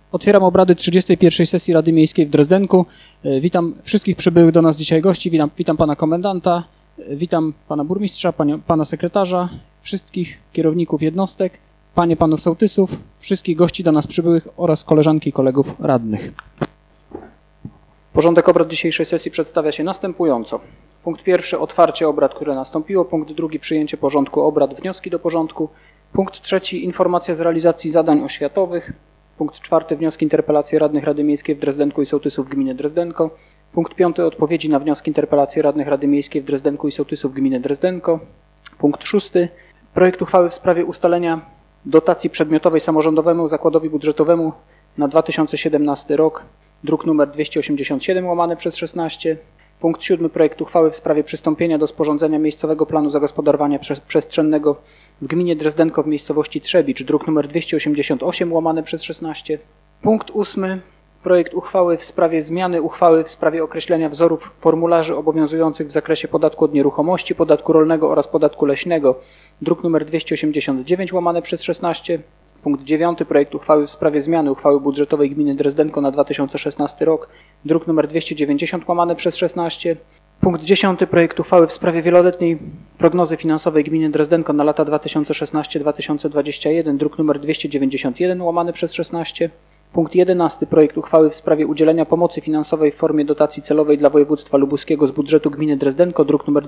Otwieram obrady 31. sesji Rady Miejskiej w Drezdenku. Witam wszystkich przybyłych do nas dzisiaj gości. Witam pana komendanta, witam pana burmistrza, pana sekretarza, wszystkich kierowników jednostek, panów sołtysów, wszystkich gości do nas przybyłych oraz koleżanki i kolegów radnych. Porządek obrad dzisiejszej sesji przedstawia się następująco. Punkt pierwszy, otwarcie obrad, które nastąpiło. Punkt drugi, przyjęcie porządku obrad, wnioski do porządku. Punkt trzeci, informacja z realizacji zadań oświatowych. Punkt czwarty, wnioski, interpelacje radnych Rady Miejskiej w Drezdenku i sołtysów gminy Drezdenko. Punkt piąty, odpowiedzi na wnioski, interpelacje radnych Rady Miejskiej w Drezdenku i sołtysów gminy Drezdenko. Punkt szósty, projekt uchwały w sprawie ustalenia dotacji przedmiotowej samorządowemu zakładowi budżetowemu na 2017 rok, druk nr 287/16. Punkt 7. Projekt uchwały w sprawie przystąpienia do sporządzenia miejscowego planu zagospodarowania przestrzennego w gminie Drezdenko w miejscowości Trzebicz, druk nr 288/16. Punkt 8. Projekt uchwały w sprawie zmiany uchwały w sprawie określenia wzorów formularzy obowiązujących w zakresie podatku od nieruchomości, podatku rolnego oraz podatku leśnego, druk nr 289/16. Punkt 9. Projekt uchwały w sprawie zmiany uchwały budżetowej gminy Drezdenko na 2016 rok, druk nr 290/16. Punkt 10. Projekt uchwały w sprawie wieloletniej prognozy finansowej gminy Drezdenko na lata 2016-2021, druk nr 291/16. Punkt 11. Projekt uchwały w sprawie udzielenia pomocy finansowej w formie dotacji celowej dla województwa lubuskiego z budżetu gminy Drezdenko, druk nr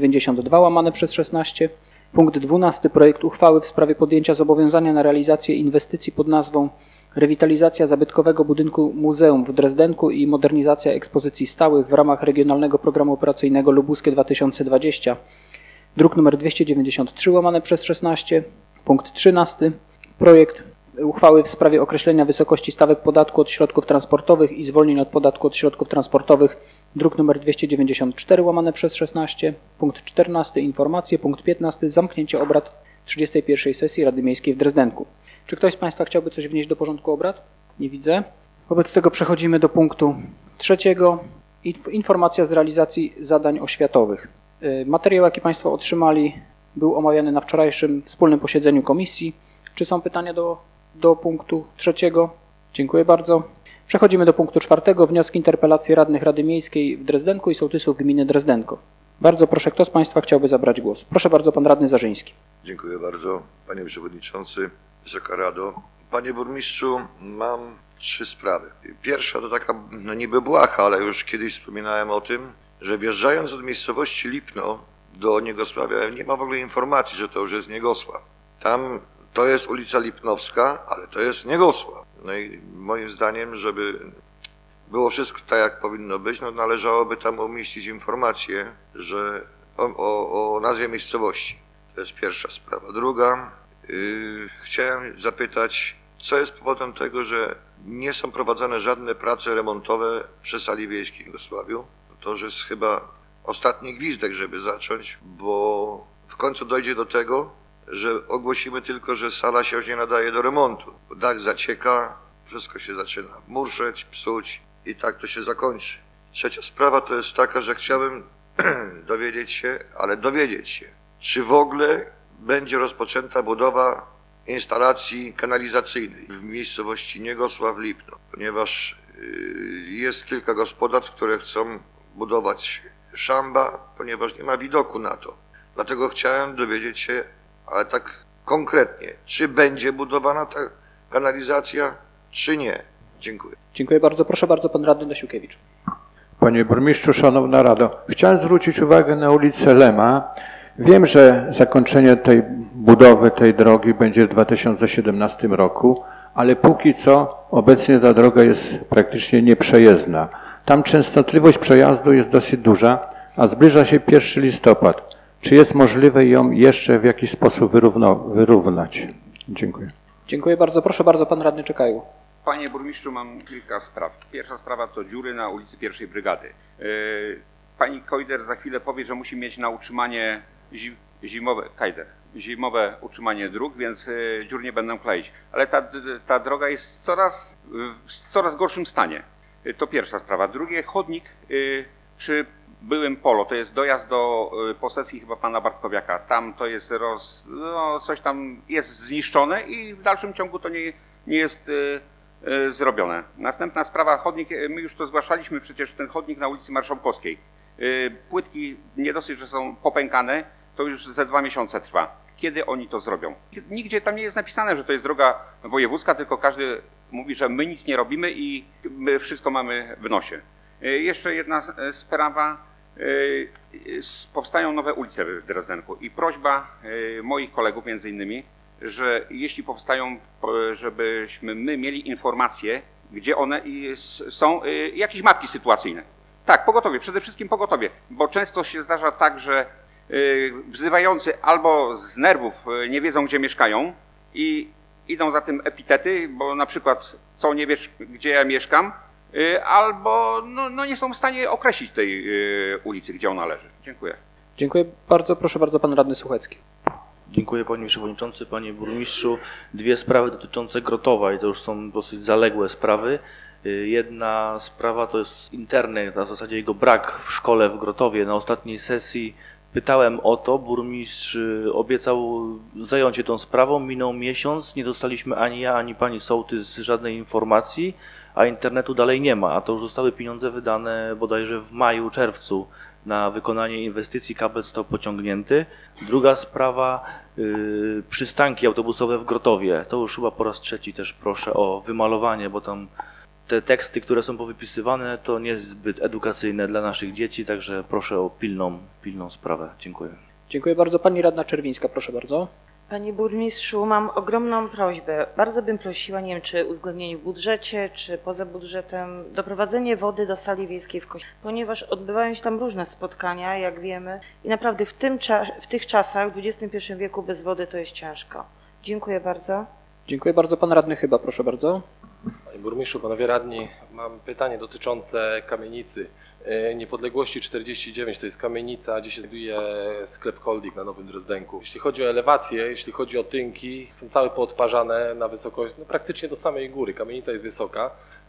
292/16. Punkt 12. Projekt uchwały w sprawie podjęcia zobowiązania na realizację inwestycji pod nazwą rewitalizacja zabytkowego budynku muzeum w Drezdenku i modernizacja ekspozycji stałych w ramach Regionalnego Programu Operacyjnego Lubuskie 2020, druk nr 293/16. Punkt 13. Projekt uchwały w sprawie określenia wysokości stawek podatku od środków transportowych i zwolnień od podatku od środków transportowych, druk nr 294/16. Punkt 14. Informacje. Punkt 15. Zamknięcie obrad 31. sesji Rady Miejskiej w Drezdenku. Czy ktoś z Państwa chciałby coś wnieść do porządku obrad? Nie widzę. Wobec tego przechodzimy do punktu trzeciego. Informacja z realizacji zadań oświatowych. Materiał, jaki Państwo otrzymali, był omawiany na wczorajszym wspólnym posiedzeniu komisji. Czy są pytania do punktu trzeciego? Dziękuję bardzo. Przechodzimy do punktu czwartego. Wnioski, interpelacje radnych Rady Miejskiej w Drezdenku i sołtysów gminy Drezdenko. Bardzo proszę, kto z Państwa chciałby zabrać głos? Proszę bardzo, pan radny Zarzyński. Dziękuję bardzo, panie przewodniczący, Wysoka Rado. Panie burmistrzu, mam 3 sprawy. Pierwsza to taka niby błaha, ale już kiedyś wspominałem o tym, że wjeżdżając od miejscowości Lipno do Niegosławia nie ma w ogóle informacji, że to już jest Niegosław. Tam to jest ulica Lipnowska, ale to jest Niegosław. No i moim zdaniem, żeby było wszystko tak, jak powinno być, no należałoby tam umieścić informację, że o nazwie miejscowości. To jest pierwsza sprawa. Druga, chciałem zapytać, co jest powodem tego, że nie są prowadzone żadne prace remontowe przy sali wiejskiej w Niegosławiu. To już jest chyba ostatni gwizdek, żeby zacząć, bo w końcu dojdzie do tego, że ogłosimy tylko, że sala się już nie nadaje do remontu. Dach zacieka, wszystko się zaczyna murszeć, psuć i tak to się zakończy. Trzecia sprawa to jest taka, że chciałbym dowiedzieć się, czy w ogóle będzie rozpoczęta budowa instalacji kanalizacyjnej w miejscowości Niegosław-Lipno, ponieważ jest kilka gospodarstw, które chcą budować szamba, ponieważ nie ma widoku na to. Dlatego chciałem dowiedzieć się, ale tak konkretnie, czy będzie budowana ta kanalizacja, czy nie. Dziękuję. Dziękuję bardzo. Proszę bardzo, pan radny Dasiukiewicz. Panie burmistrzu, szanowna Rado, chciałem zwrócić uwagę na ulicę Lema. Wiem, że zakończenie tej budowy tej drogi będzie w 2017 roku, ale póki co obecnie ta droga jest praktycznie nieprzejezdna. Tam częstotliwość przejazdu jest dosyć duża, a zbliża się 1 listopad. Czy jest możliwe ją jeszcze w jakiś sposób wyrównać? Dziękuję. Dziękuję bardzo. Proszę bardzo, pan radny Czekaju. Panie burmistrzu, mam kilka spraw. Pierwsza sprawa to dziury na ulicy 1 Brygady. Pani Kojder za chwilę powie, że musi mieć na utrzymanie zimowe utrzymanie dróg, więc dziur nie będą kleić. Ale ta droga jest w coraz gorszym stanie. To pierwsza sprawa. Drugie, chodnik przy byłym polo, to jest dojazd do posesji chyba pana Bartkowiaka. Tam to jest coś tam jest zniszczone i w dalszym ciągu to nie jest zrobione. Następna sprawa, chodnik, my już to zgłaszaliśmy, przecież ten chodnik na ulicy Marszałkowskiej. Płytki nie dosyć, że są popękane, to już ze 2 miesiące trwa. Kiedy oni to zrobią? Nigdzie tam nie jest napisane, że to jest droga wojewódzka, tylko każdy mówi, że my nic nie robimy i my wszystko mamy w nosie. Jeszcze jedna sprawa. Powstają nowe ulice w Drezdenku i prośba moich kolegów między innymi, że jeśli powstają, żebyśmy my mieli informacje, gdzie one są, jakieś mapki sytuacyjne. Tak, pogotowie, przede wszystkim pogotowie, bo często się zdarza tak, że wzywający albo z nerwów nie wiedzą, gdzie mieszkają i idą za tym epitety, bo na przykład co nie wiesz, gdzie ja mieszkam, albo no nie są w stanie określić tej ulicy, gdzie ona leży. Dziękuję. Dziękuję bardzo. Proszę bardzo, pan radny Suchecki. Dziękuję panie przewodniczący, panie burmistrzu. 2 sprawy dotyczące Grotowa i to już są dosyć zaległe sprawy. Jedna sprawa to jest internet, a w zasadzie jego brak w szkole w Grotowie. Na ostatniej sesji pytałem o to, burmistrz obiecał zająć się tą sprawą, minął miesiąc, nie dostaliśmy ani ja, ani pani sołtys żadnej informacji, a internetu dalej nie ma, a to już zostały pieniądze wydane bodajże w maju, czerwcu na wykonanie inwestycji, kabel został pociągnięty. Druga sprawa, przystanki autobusowe w Grotowie, to już chyba po raz trzeci też proszę o wymalowanie, bo tam te teksty, które są powypisywane, to nie jest zbyt edukacyjne dla naszych dzieci, także proszę o pilną sprawę. Dziękuję. Dziękuję bardzo. Pani radna Czerwińska, proszę bardzo. Panie burmistrzu, mam ogromną prośbę. Bardzo bym prosiła, nie wiem, czy uwzględnienie w budżecie, czy poza budżetem, doprowadzenie wody do sali wiejskiej w Kościele, ponieważ odbywają się tam różne spotkania, jak wiemy, i naprawdę w tych czasach, w XXI wieku bez wody to jest ciężko. Dziękuję bardzo. Dziękuję bardzo. Pan radny Chyba, proszę bardzo. Panie burmistrzu, panowie radni, mam pytanie dotyczące kamienicy Niepodległości 49, to jest kamienica, gdzie się znajduje sklep Holding na Nowym Drezdenku. Jeśli chodzi o elewację, jeśli chodzi o tynki, są całe poodparzane na wysokość, no praktycznie do samej góry, kamienica jest wysoka.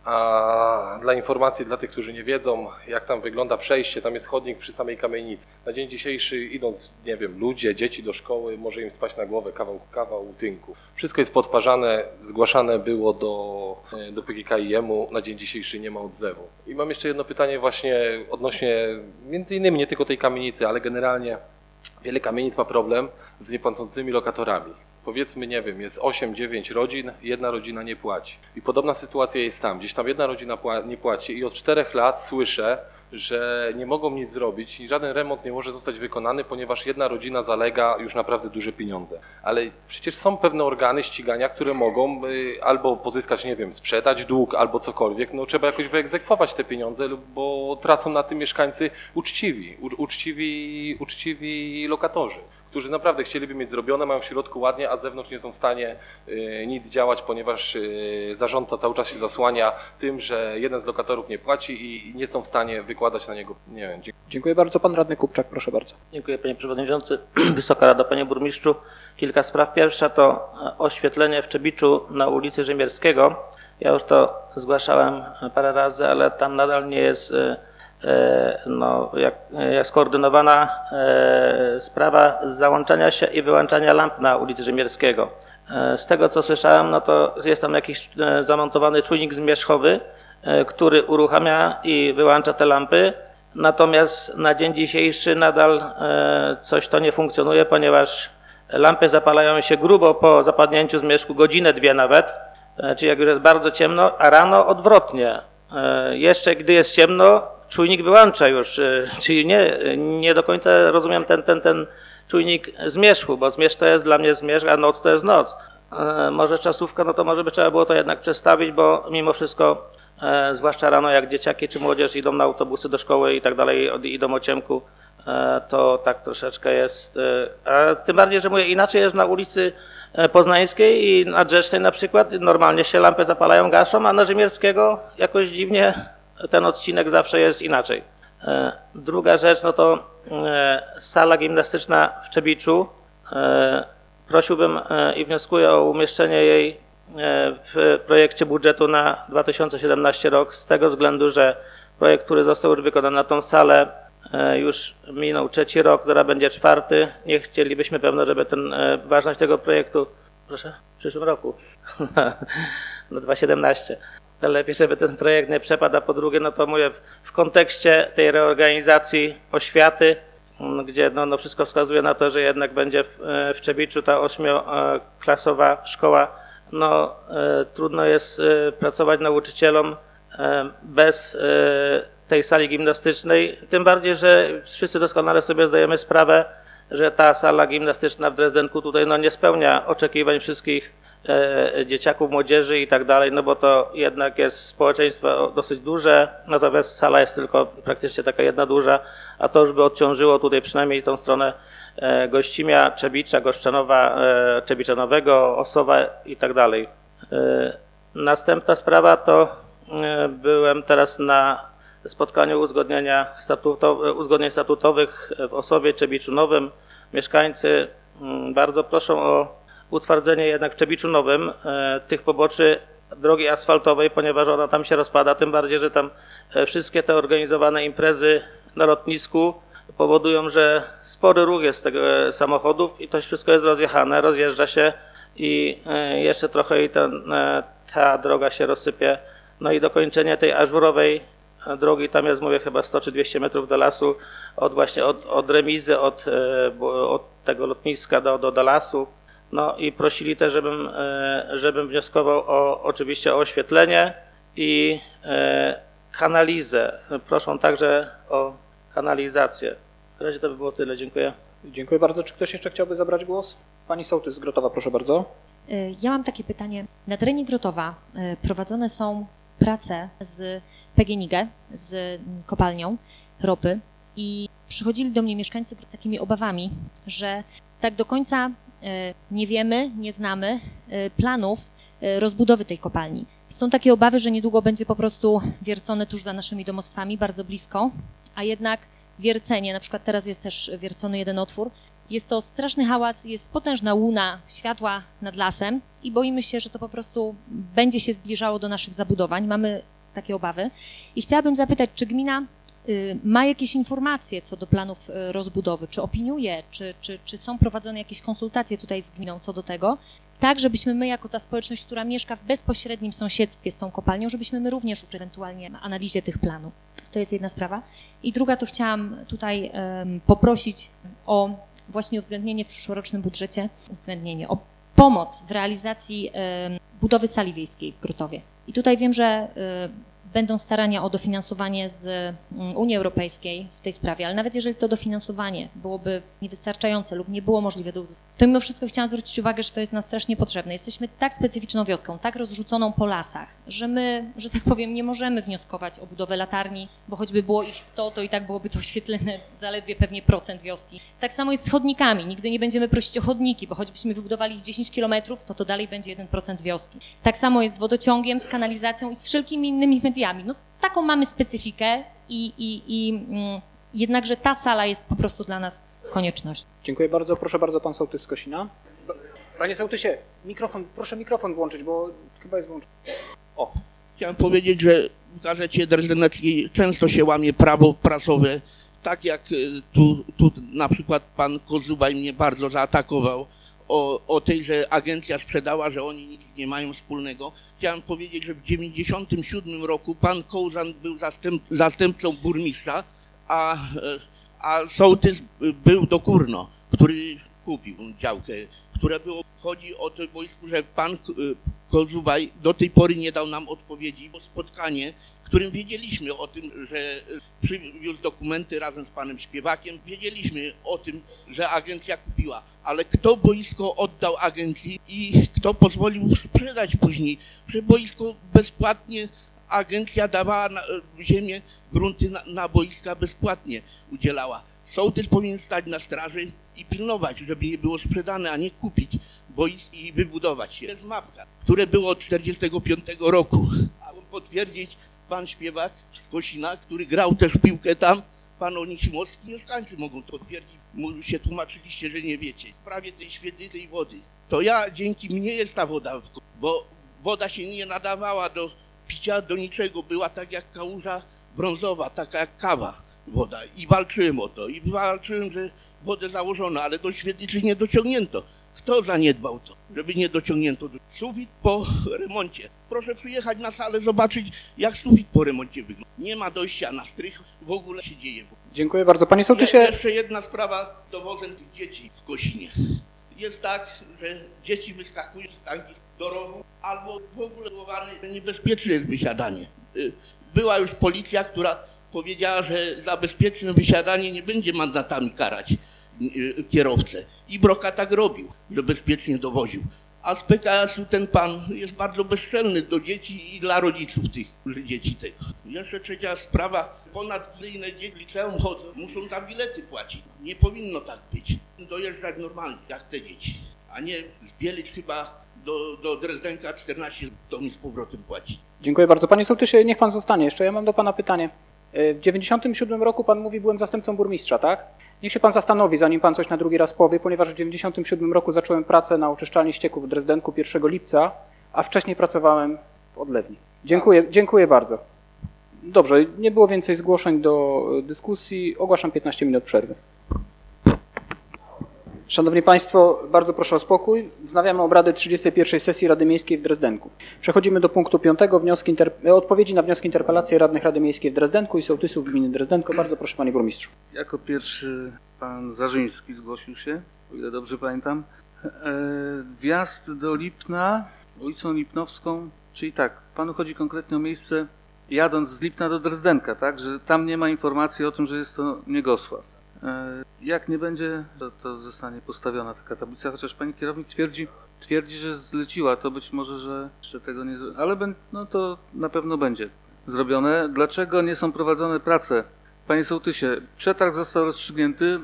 A dla informacji dla tych, którzy nie wiedzą, jak tam wygląda przejście, tam jest chodnik przy samej kamienicy. Na dzień dzisiejszy idąc, nie wiem, ludzie, dzieci do szkoły, może im spaść na głowę kawał tynku. Wszystko jest podparzane, zgłaszane było do PGKiM-u, na dzień dzisiejszy nie ma odzewu. I mam jeszcze jedno pytanie właśnie odnośnie, między innymi nie tylko tej kamienicy, ale generalnie wiele kamienic ma problem z niepłacącymi lokatorami. Powiedzmy, nie wiem, jest 8-9 rodzin, jedna rodzina nie płaci. I podobna sytuacja jest tam. Gdzieś tam jedna rodzina nie płaci i od 4 lat słyszę, że nie mogą nic zrobić i żaden remont nie może zostać wykonany, ponieważ jedna rodzina zalega już naprawdę duże pieniądze. Ale przecież są pewne organy ścigania, które mogą albo pozyskać, nie wiem, sprzedać dług albo cokolwiek. No trzeba jakoś wyegzekwować te pieniądze, bo tracą na tym mieszkańcy uczciwi lokatorzy, którzy naprawdę chcieliby mieć zrobione, mają w środku ładnie, a z zewnątrz nie są w stanie nic działać, ponieważ zarządca cały czas się zasłania tym, że jeden z lokatorów nie płaci i nie są w stanie wykładać na niego, nie wiem. Dziękuję bardzo. Pan radny Kupczak, proszę bardzo. Dziękuję panie przewodniczący. Wysoka Rado, panie burmistrzu. Kilka spraw. Pierwsza to oświetlenie w Czebiczu na ulicy Rzymierskiego. Ja już to zgłaszałem parę razy, ale tam nadal nie jest jak skoordynowana sprawa załączania się i wyłączania lamp na ulicy Rzymierskiego. Z tego co słyszałem, no to jest tam jakiś zamontowany czujnik zmierzchowy, który uruchamia i wyłącza te lampy. Natomiast na dzień dzisiejszy nadal coś to nie funkcjonuje, ponieważ lampy zapalają się grubo po zapadnięciu zmierzchu, godzinę, 2 nawet, czyli jak już jest bardzo ciemno, a rano odwrotnie. Jeszcze gdy jest ciemno, czujnik wyłącza już, czyli nie do końca rozumiem ten czujnik zmierzchu, bo zmierzch to jest dla mnie zmierzch, a noc to jest noc. Może czasówka, no to może by trzeba było to jednak przestawić, bo mimo wszystko, zwłaszcza rano jak dzieciaki czy młodzież idą na autobusy do szkoły i tak dalej, idą o ciemku, to tak troszeczkę jest. A tym bardziej, że mówię, inaczej jest na ulicy Poznańskiej i na Drzeszczej na przykład, normalnie się lampy zapalają, gaszą, a na Rzymierskiego jakoś dziwnie ten odcinek zawsze jest inaczej. Druga rzecz, no to sala gimnastyczna w Czebiczu. Prosiłbym i wnioskuję o umieszczenie jej w projekcie budżetu na 2017 rok z tego względu, że projekt, który został już wykonany na tą salę, już minął 3. rok, zaraz będzie 4. Nie chcielibyśmy pewno, żeby ważność tego projektu, proszę, w przyszłym roku, na 2,17. To lepiej, żeby ten projekt nie przepadł, a po drugie, no to mówię, w kontekście tej reorganizacji oświaty, gdzie no wszystko wskazuje na to, że jednak będzie w Trzebiczu ta 8-klasowa szkoła, no trudno jest pracować nauczycielom bez tej sali gimnastycznej, tym bardziej, że wszyscy doskonale sobie zdajemy sprawę, że ta sala gimnastyczna w Drezdenku tutaj no nie spełnia oczekiwań wszystkich dzieciaków, młodzieży i tak dalej, no bo to jednak jest społeczeństwo dosyć duże, natomiast sala jest tylko praktycznie taka jedna duża, a to już by odciążyło tutaj przynajmniej tą stronę Gościmia, Trzebicza, Goszczanowa, Trzebicza Nowego, Osowa i tak dalej. Następna sprawa to byłem teraz na spotkaniu uzgodnień statutowych w Osowie, Trzebiczu Nowym. Mieszkańcy bardzo proszą o utwardzenie jednak w Trzebiczu Nowym tych poboczy drogi asfaltowej, ponieważ ona tam się rozpada, tym bardziej, że tam wszystkie te organizowane imprezy na lotnisku powodują, że spory ruch jest z tego samochodów i to wszystko jest rozjechane, rozjeżdża się i jeszcze trochę i ta droga się rozsypie. No i dokończenie tej ażurowej drogi, tam jest, mówię, chyba 100 czy 200 metrów do lasu, od remizy, od tego lotniska do lasu. No i prosili też, żebym wnioskował oczywiście o oświetlenie i kanalizę. Proszą także o kanalizację. W razie to by było tyle. Dziękuję. Dziękuję bardzo. Czy ktoś jeszcze chciałby zabrać głos? Pani sołtys z Grotowa, proszę bardzo. Ja mam takie pytanie. Na terenie Grotowa prowadzone są prace z PGNiG, z kopalnią ropy i przychodzili do mnie mieszkańcy z takimi obawami, że tak do końca nie wiemy, nie znamy planów rozbudowy tej kopalni. Są takie obawy, że niedługo będzie po prostu wiercone tuż za naszymi domostwami, bardzo blisko, a jednak wiercenie, na przykład teraz jest też wiercony jeden otwór, jest to straszny hałas, jest potężna łuna światła nad lasem i boimy się, że to po prostu będzie się zbliżało do naszych zabudowań. Mamy takie obawy i chciałabym zapytać, czy gmina ma jakieś informacje co do planów rozbudowy, czy opiniuje, czy są prowadzone jakieś konsultacje tutaj z gminą co do tego, tak żebyśmy my jako ta społeczność, która mieszka w bezpośrednim sąsiedztwie z tą kopalnią, żebyśmy my również uczyli ewentualnie analizie tych planów. To jest jedna sprawa. I druga to chciałam tutaj poprosić o właśnie uwzględnienie w przyszłorocznym budżecie, o pomoc w realizacji budowy sali wiejskiej w Grotowie. I tutaj wiem, że będą starania o dofinansowanie z Unii Europejskiej w tej sprawie, ale nawet jeżeli to dofinansowanie byłoby niewystarczające lub nie było możliwe do uzyskania, to mimo wszystko chciałam zwrócić uwagę, że to jest nam strasznie potrzebne. Jesteśmy tak specyficzną wioską, tak rozrzuconą po lasach, że my, że tak powiem, nie możemy wnioskować o budowę latarni, bo choćby było ich 100, to i tak byłoby to oświetlone zaledwie pewnie procent wioski. Tak samo jest z chodnikami. Nigdy nie będziemy prosić o chodniki, bo choćbyśmy wybudowali ich 10 kilometrów, to dalej będzie 1% wioski. Tak samo jest z wodociągiem, z kanalizacją i z wszelkimi innymi mediami. No taką mamy specyfikę i jednakże ta sala jest po prostu dla nas koniecznością. Dziękuję bardzo. Proszę bardzo, pan sołtys z Kosina. Panie sołtysie, proszę mikrofon włączyć, bo chyba jest włączony. O. Chciałem powiedzieć, że w gazecie drezdeneckiej często się łamie prawo prasowe, tak jak tu na przykład pan Kozubaj mnie bardzo zaatakował o tej, że agencja sprzedała, że oni nic nie mają wspólnego. Chciałem powiedzieć, że w 1997 roku pan Kołzan był zastępcą burmistrza, a sołtys był do Kurno, który kupił działkę, która było. Chodzi o to boisku, że pan Kozubaj do tej pory nie dał nam odpowiedzi, bo spotkanie, w którym wiedzieliśmy o tym, że przywiózł dokumenty razem z panem Śpiewakiem, wiedzieliśmy o tym, że agencja kupiła, ale kto boisko oddał agencji i kto pozwolił sprzedać później, że boisko bezpłatnie agencja dawała ziemię, grunty na boiska bezpłatnie udzielała. Sołtys powinien stać na straży i pilnować, żeby je było sprzedane, a nie kupić boisk i wybudować je. To jest mapka, które było od 1945 roku. A on potwierdzić pan Śpiewak z Kosina, który grał też w piłkę tam, pan Onisimowski, mieszkańcy mogą to potwierdzić. Się tłumaczyliście, że nie wiecie. W sprawie tej świetnej wody, to dzięki mnie jest ta woda, bo woda się nie nadawała do picia, do niczego. Była tak jak kałuża brązowa, taka jak kawa woda. I walczyłem o to. I walczyłem, że wodę założono, ale do świetlicy nie dociągnięto. Kto zaniedbał to, żeby nie dociągnięto do sufit po remoncie? Proszę przyjechać na salę, zobaczyć, jak sufit po remoncie wygląda. Nie ma dojścia na strych, w ogóle się dzieje. Dziękuję bardzo. Panie sołtysie. Jeszcze jedna sprawa z dowozem tych dzieci w Kosinie. Jest tak, że dzieci wyskakują z takich do rowu, albo w ogóle niebezpieczne jest wysiadanie. Była już policja, która powiedziała, że za bezpieczne wysiadanie nie będzie mandatami karać kierowcę. I Broka tak robił, że bezpiecznie dowoził. A z PKS-u ten pan jest bardzo bezczelny do dzieci i dla rodziców tych dzieci tego. Jeszcze trzecia sprawa, ponaddyjne dzieci liceum chodzą, muszą za bilety płacić. Nie powinno tak być. Dojeżdżać normalnie, jak te dzieci. A nie z Bielic chyba do Drezdenka 14 ton z powrotem płaci. Dziękuję bardzo. Panie sołtysie, niech pan zostanie jeszcze. Ja mam do pana pytanie. W 97 roku pan mówi, byłem zastępcą burmistrza, tak? Niech się pan zastanowi, zanim pan coś na drugi raz powie, ponieważ w 97 roku zacząłem pracę na oczyszczalni ścieków w Drezdenku 1 lipca, a wcześniej pracowałem w Odlewni. Dziękuję bardzo. Dobrze, nie było więcej zgłoszeń do dyskusji. Ogłaszam 15 minut przerwy. Szanowni Państwo, bardzo proszę o spokój. Wznawiamy obrady 31. sesji Rady Miejskiej w Drezdenku. Przechodzimy do punktu 5. Odpowiedzi na wnioski interpelacji radnych Rady Miejskiej w Drezdenku i sołtysów gminy Drezdenko. Bardzo proszę, panie burmistrzu. Jako pierwszy pan Zarzyński zgłosił się, o ile dobrze pamiętam. Wjazd do Lipna, ulicą Lipnowską, czyli tak, panu chodzi konkretnie o miejsce jadąc z Lipna do Drezdenka, tak, że tam nie ma informacji o tym, że jest to Niegosław. Jak nie będzie, to zostanie postawiona taka tablica, chociaż pani kierownik twierdzi, że zleciła, to być może, że jeszcze tego nie zrobi, ale no to na pewno będzie zrobione. Dlaczego nie są prowadzone prace? Panie sołtysie, przetarg został rozstrzygnięty,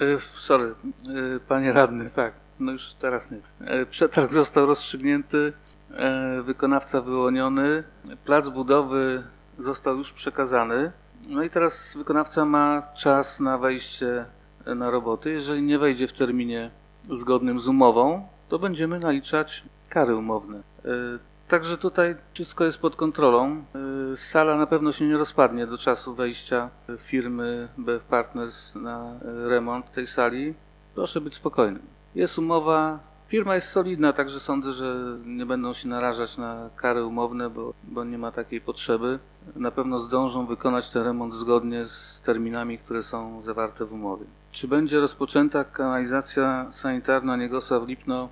panie radny, tak, no już teraz nie. Przetarg został rozstrzygnięty, wykonawca wyłoniony, plac budowy został już przekazany. No i teraz wykonawca ma czas na wejście na roboty. Jeżeli nie wejdzie w terminie zgodnym z umową, to będziemy naliczać kary umowne. Także tutaj wszystko jest pod kontrolą. Sala na pewno się nie rozpadnie do czasu wejścia firmy BF Partners na remont tej sali. Proszę być spokojnym. Jest umowa. Firma jest solidna, także sądzę, że nie będą się narażać na kary umowne, bo nie ma takiej potrzeby. Na pewno zdążą wykonać ten remont zgodnie z terminami, które są zawarte w umowie. Czy będzie rozpoczęta kanalizacja sanitarna Niegosław-Lipno,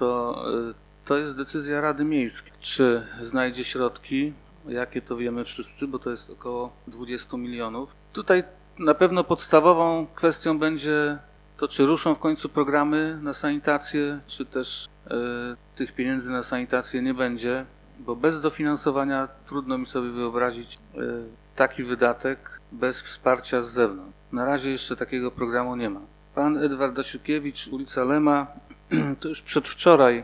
to jest decyzja Rady Miejskiej. Czy znajdzie środki, jakie to wiemy wszyscy, bo to jest około 20 milionów. Tutaj na pewno podstawową kwestią będzie to, czy ruszą w końcu programy na sanitację, czy też tych pieniędzy na sanitację nie będzie, bo bez dofinansowania trudno mi sobie wyobrazić taki wydatek bez wsparcia z zewnątrz. Na razie jeszcze takiego programu nie ma. Pan Edward Dasiukiewicz, ulica Lema, to już przedwczoraj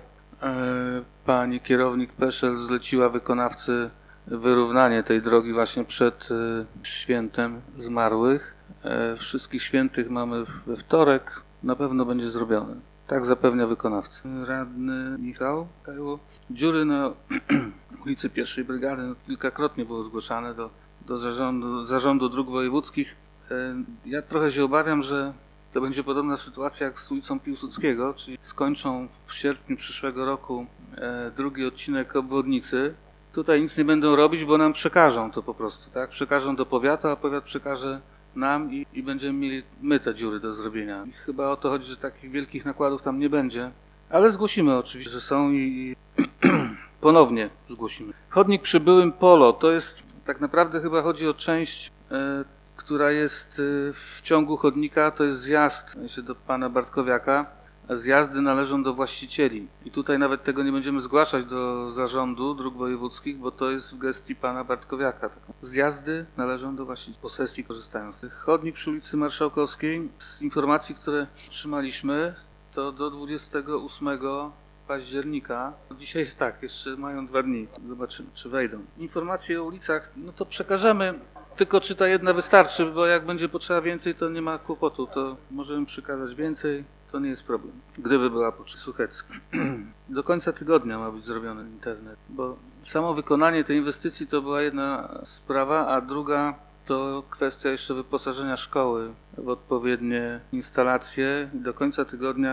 pani kierownik Peszel zleciła wykonawcy wyrównanie tej drogi właśnie przed świętem zmarłych. Wszystkich świętych mamy we wtorek, na pewno będzie zrobione. Tak zapewnia wykonawca. Radny Michał Kajło. Dziury na ulicy 1 Brygady kilkakrotnie było zgłaszane do zarządu dróg wojewódzkich. Ja trochę się obawiam, że to będzie podobna sytuacja jak z ulicą Piłsudskiego, czyli skończą w sierpniu przyszłego roku drugi odcinek obwodnicy. Tutaj nic nie będą robić, bo nam przekażą to po prostu, tak? Przekażą do powiatu, a powiat przekaże nam i będziemy mieli my te dziury do zrobienia. I chyba o to chodzi, że takich wielkich nakładów tam nie będzie. Ale zgłosimy oczywiście, że są i ponownie zgłosimy. Chodnik przy byłym Polo, to jest tak naprawdę chyba chodzi o część, która jest w ciągu chodnika, to jest zjazd do pana Bartkowiaka. Zjazdy należą do właścicieli i tutaj nawet tego nie będziemy zgłaszać do zarządu dróg wojewódzkich, bo to jest w gestii pana Bartkowiaka. Zjazdy należą do właścicieli, posesji korzystają z tych. Chodnik przy ulicy Marszałkowskiej, z informacji, które otrzymaliśmy, to do 28 października. Dzisiaj tak, jeszcze mają 2 dni. Zobaczymy, czy wejdą. Informacje o ulicach, no to przekażemy. Tylko czy ta jedna wystarczy, bo jak będzie potrzeba więcej, to nie ma kłopotu. To możemy przekazać więcej. To nie jest problem, gdyby była potrzeba. Suchecka. Do końca tygodnia ma być zrobiony internet, bo samo wykonanie tej inwestycji to była jedna sprawa, a druga to kwestia jeszcze wyposażenia szkoły w odpowiednie instalacje. Do końca tygodnia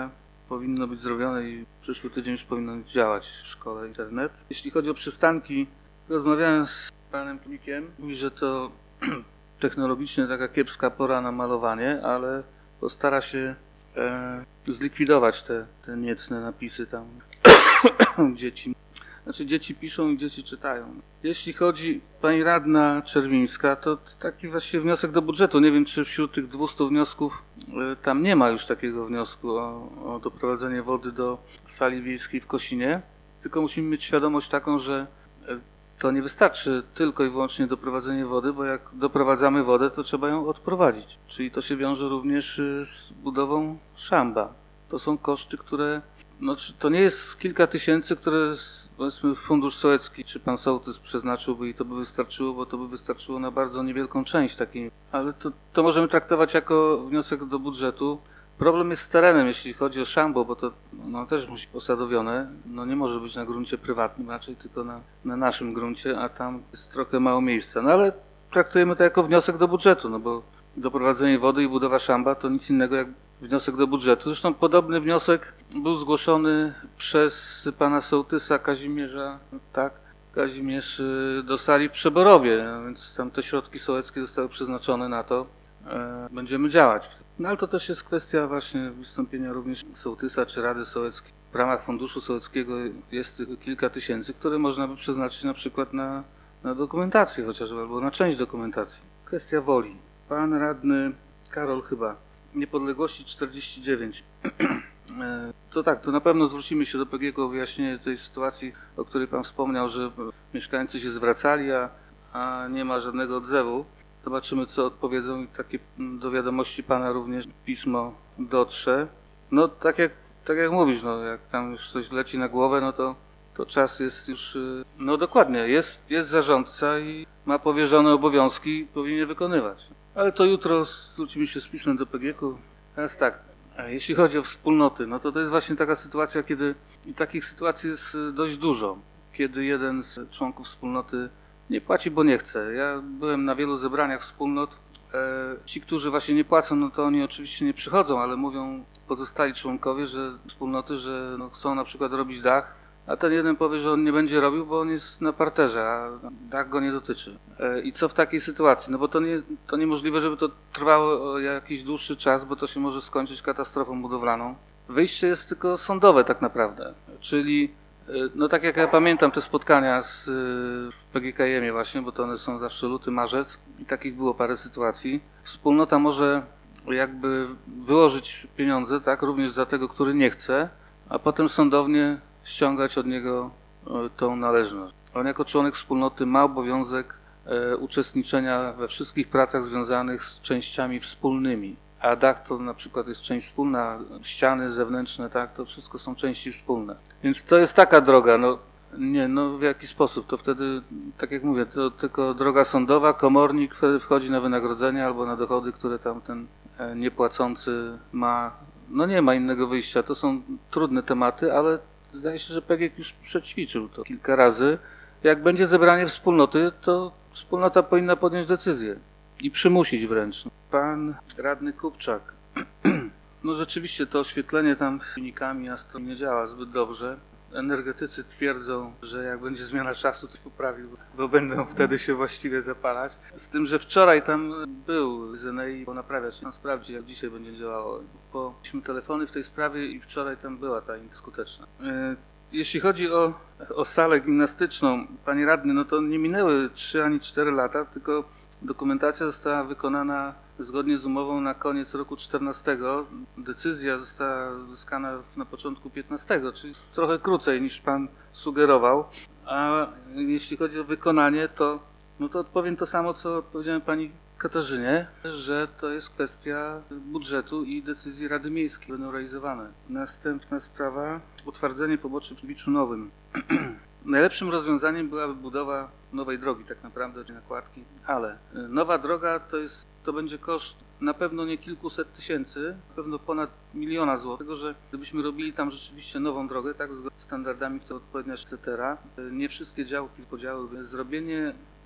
powinno być zrobione i przyszły tydzień już powinno działać w szkole internet. Jeśli chodzi o przystanki, rozmawiałem z panem Klikiem, mówi, że to technologicznie taka kiepska pora na malowanie, ale postara się zlikwidować te niecne napisy tam dzieci. Znaczy dzieci piszą i dzieci czytają. Jeśli chodzi pani radna Czerwińska, to taki właściwie wniosek do budżetu. Nie wiem, czy wśród tych 200 wniosków tam nie ma już takiego wniosku o doprowadzenie wody do sali wiejskiej w Kosinie. Tylko musimy mieć świadomość taką, że to nie wystarczy tylko i wyłącznie doprowadzenie wody, bo jak doprowadzamy wodę, to trzeba ją odprowadzić. Czyli to się wiąże również z budową szamba. To są koszty, które... No, to nie jest kilka tysięcy, które powiedzmy Fundusz Sołecki czy pan sołtys przeznaczyłby i to by wystarczyło, bo to by wystarczyło na bardzo niewielką część takiej. Ale to możemy traktować jako wniosek do budżetu. Problem jest z terenem, jeśli chodzi o szambo, bo to też musi być osadowione. No nie może być na gruncie prywatnym, raczej tylko na naszym gruncie, a tam jest trochę mało miejsca. No ale traktujemy to jako wniosek do budżetu, no bo doprowadzenie wody i budowa szamba to nic innego jak wniosek do budżetu. Zresztą podobny wniosek był zgłoszony przez pana sołtysa Kazimierza, tak? Kazimierz do sali w Przeborowie, więc tam te środki sołeckie zostały przeznaczone na to. Będziemy działać. No ale to też jest kwestia właśnie wystąpienia również sołtysa czy Rady Sołeckiej. W ramach Funduszu Sołeckiego jest tylko kilka tysięcy, które można by przeznaczyć na przykład na dokumentację chociażby, albo na część dokumentacji. Kwestia woli. Pan radny Karol chyba, Niepodległości 49. To tak, to na pewno zwrócimy się do PGK o wyjaśnienie tej sytuacji, o której pan wspomniał, że mieszkańcy się zwracali, a nie ma żadnego odzewu. Zobaczymy, co odpowiedzą i takie do wiadomości pana również pismo dotrze. No tak jak mówisz, no jak tam już coś leci na głowę, no to czas jest już, no dokładnie, jest zarządca i ma powierzone obowiązki i powinien je wykonywać. Ale to jutro zwrócimy się z pismem do PGK. Teraz tak, jeśli chodzi o wspólnoty, no to jest właśnie taka sytuacja, kiedy i takich sytuacji jest dość dużo, kiedy jeden z członków wspólnoty nie płaci, bo nie chce. Ja byłem na wielu zebraniach wspólnot. Ci, którzy właśnie nie płacą, no to oni oczywiście nie przychodzą, ale mówią pozostali członkowie, że wspólnoty, że chcą na przykład robić dach, a ten jeden powie, że on nie będzie robił, bo on jest na parterze, a dach go nie dotyczy. I co w takiej sytuacji? No bo to niemożliwe, żeby to trwało jakiś dłuższy czas, bo to się może skończyć katastrofą budowlaną. Wyjście jest tylko sądowe tak naprawdę, czyli no tak jak ja pamiętam te spotkania z PGKM-ie właśnie, bo to one są zawsze luty, marzec i takich było parę sytuacji. Wspólnota może jakby wyłożyć pieniądze, tak, również za tego, który nie chce, a potem sądownie ściągać od niego tą należność. On jako członek wspólnoty ma obowiązek uczestniczenia we wszystkich pracach związanych z częściami wspólnymi. A dach to na przykład jest część wspólna, ściany zewnętrzne, tak, to wszystko są części wspólne. Więc to jest taka droga, w jaki sposób? To wtedy, tak jak mówię, to tylko droga sądowa, komornik wtedy wchodzi na wynagrodzenie albo na dochody, które tam ten niepłacący ma. No nie ma innego wyjścia, to są trudne tematy, ale zdaje się, że PGK już przećwiczył to kilka razy. Jak będzie zebranie wspólnoty, to wspólnota powinna podjąć decyzję i przymusić wręcz. Pan radny Kupczak. No rzeczywiście to oświetlenie tam silnikami Astro nie działa zbyt dobrze. Energetycy twierdzą, że jak będzie zmiana czasu, to poprawił, bo będą wtedy się właściwie zapalać. Z tym, że wczoraj tam był z Enei, bo naprawiać, tam sprawdzi, jak dzisiaj będzie działało. Mieliśmy telefony w tej sprawie i wczoraj tam była ta skuteczna. Jeśli chodzi o salę gimnastyczną, panie radny, no to nie minęły 3 ani 4 lata, tylko dokumentacja została wykonana zgodnie z umową na koniec roku 2014. Decyzja została uzyskana na początku 2015, czyli trochę krócej niż pan sugerował. A jeśli chodzi o wykonanie, to odpowiem to samo, co odpowiedziałem pani Katarzynie, że to jest kwestia budżetu i decyzji Rady Miejskiej będą realizowane. Następna sprawa, utwardzenie poboczy w Biczu Nowym. Najlepszym rozwiązaniem byłaby budowa nowej drogi, tak naprawdę, nakładki, ale nowa droga to będzie koszt na pewno nie kilkuset tysięcy, na pewno ponad 1 000 000 złotych, dlatego że gdybyśmy robili tam rzeczywiście nową drogę, tak, z standardami, które odpowiednia etc., nie wszystkie działki, podziały, zrobienie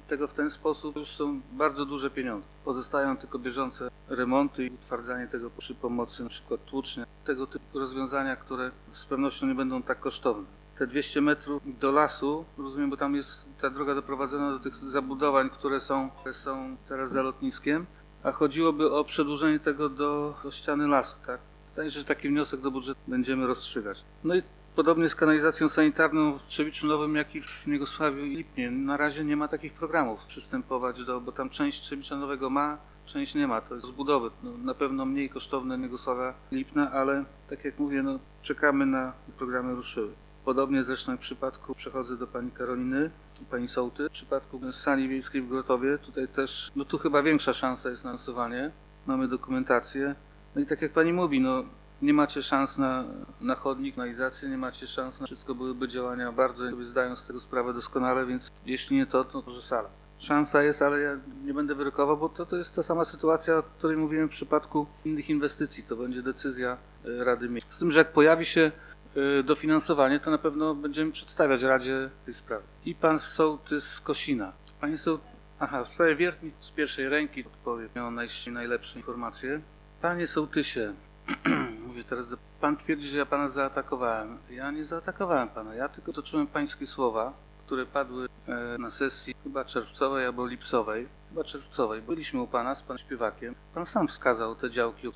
tego w ten sposób już są bardzo duże pieniądze. Pozostają tylko bieżące remonty i utwardzanie tego przy pomocy np. tłucznia. Tego typu rozwiązania, które z pewnością nie będą tak kosztowne. Te 200 metrów do lasu, rozumiem, bo tam jest ta droga doprowadzona do tych zabudowań, które są teraz za lotniskiem, a chodziłoby o przedłużenie tego do ściany lasu, tak? Wydaje się, że taki wniosek do budżetu będziemy rozstrzygać. No i podobnie z kanalizacją sanitarną w Trzebiczu Nowym, jak i w Niegosławiu i Lipnie. Na razie nie ma takich programów przystępować bo tam część Trzebicza Nowego ma, część nie ma. To jest zbudowy. No, na pewno mniej kosztowne Niegosławia Lipna, ale tak jak mówię, no, czekamy na programy ruszyły. Podobnie zresztą w przypadku, przechodzę do pani Karoliny, pani Sołty, w przypadku sali wiejskiej w Grotowie, tutaj też, no tu chyba większa szansa jest na finansowanie, mamy dokumentację. No i tak jak pani mówi, no nie macie szans na chodnik, kanalizację, nie macie szans na wszystko, byłyby działania bardzo, sobie zdają z tego sprawę doskonale, więc jeśli nie to może sala. Szansa jest, ale ja nie będę wyrokował, bo to jest ta sama sytuacja, o której mówiłem w przypadku innych inwestycji, to będzie decyzja Rady Miejskiej. Z tym, że jak pojawi się dofinansowanie, to na pewno będziemy przedstawiać Radzie tej sprawy. I pan sołtys z Kosina. Panie sołtys, w sprawie wiertni z pierwszej ręki odpowiem, miał najlepsze informacje. Panie sołtysie, mówię teraz, pan twierdzi, że ja pana zaatakowałem. Ja nie zaatakowałem pana, ja tylko toczyłem pańskie słowa, które padły na sesji chyba czerwcowej albo lipcowej. Chyba czerwcowej. Byliśmy u pana z panem śpiewakiem. Pan sam wskazał te działki,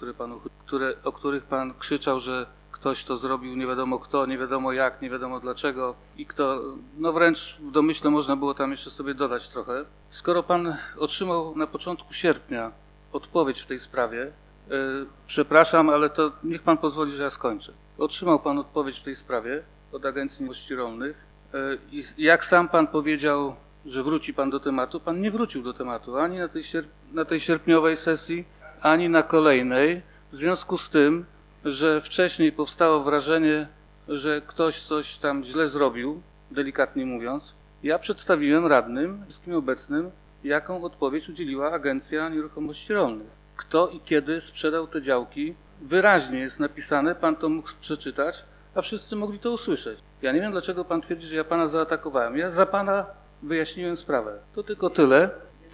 o których pan krzyczał, że ktoś to zrobił, nie wiadomo kto, nie wiadomo jak, nie wiadomo dlaczego i kto, no wręcz w domyśle można było tam jeszcze sobie dodać trochę. Skoro pan otrzymał na początku sierpnia odpowiedź w tej sprawie, przepraszam, ale to niech pan pozwoli, że ja skończę. Otrzymał pan odpowiedź w tej sprawie od Agencji Nieruchomości Rolnych i jak sam pan powiedział, że wróci pan do tematu, pan nie wrócił do tematu ani na tej sierpniowej sesji, ani na kolejnej, w związku z tym, że wcześniej powstało wrażenie, że ktoś coś tam źle zrobił, delikatnie mówiąc. Ja przedstawiłem radnym, wszystkim obecnym, jaką odpowiedź udzieliła Agencja Nieruchomości Rolnych. Kto i kiedy sprzedał te działki, wyraźnie jest napisane, pan to mógł przeczytać, a wszyscy mogli to usłyszeć. Ja nie wiem, dlaczego pan twierdzi, że ja pana zaatakowałem. Ja za pana wyjaśniłem sprawę. To tylko tyle.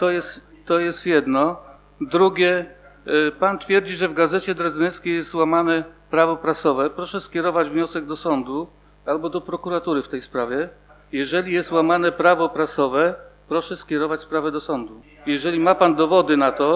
To jest jedno. Drugie, pan twierdzi, że w Gazecie Drezdeckiej jest łamane prawo prasowe. Proszę skierować wniosek do sądu albo do prokuratury w tej sprawie. Jeżeli jest łamane prawo prasowe, proszę skierować sprawę do sądu. Jeżeli ma pan dowody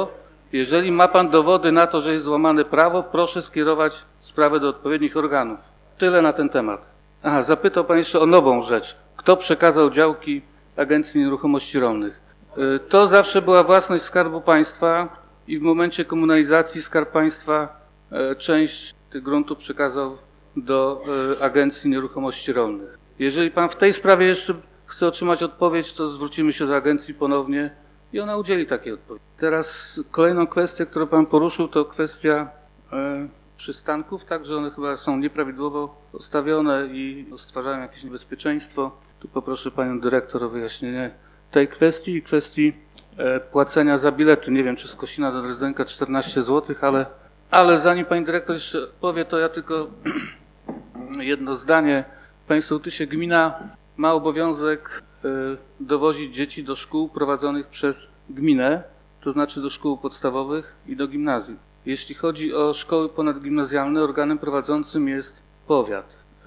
na to, że jest złamane prawo, proszę skierować sprawę do odpowiednich organów. Tyle na ten temat. Zapytał pan jeszcze o nową rzecz. Kto przekazał działki Agencji Nieruchomości Rolnych? To zawsze była własność Skarbu Państwa i w momencie komunalizacji Skarb Państwa część tych gruntów przekazał do Agencji Nieruchomości Rolnych. Jeżeli pan w tej sprawie jeszcze chce otrzymać odpowiedź, to zwrócimy się do agencji ponownie i ona udzieli takiej odpowiedzi. Teraz kolejną kwestię, którą pan poruszył, to kwestia przystanków, także one chyba są nieprawidłowo postawione i stwarzają jakieś niebezpieczeństwo. Tu poproszę panią dyrektor o wyjaśnienie tej kwestii i kwestii płacenia za bilety. Nie wiem, czy z Kosina do Drezdenka 14 zł, ale zanim pani dyrektor jeszcze powie, to ja tylko jedno zdanie. Panie sołtysie, gmina ma obowiązek dowozić dzieci do szkół prowadzonych przez gminę, to znaczy do szkół podstawowych i do gimnazjum. Jeśli chodzi o szkoły ponadgimnazjalne, organem prowadzącym jest powiat.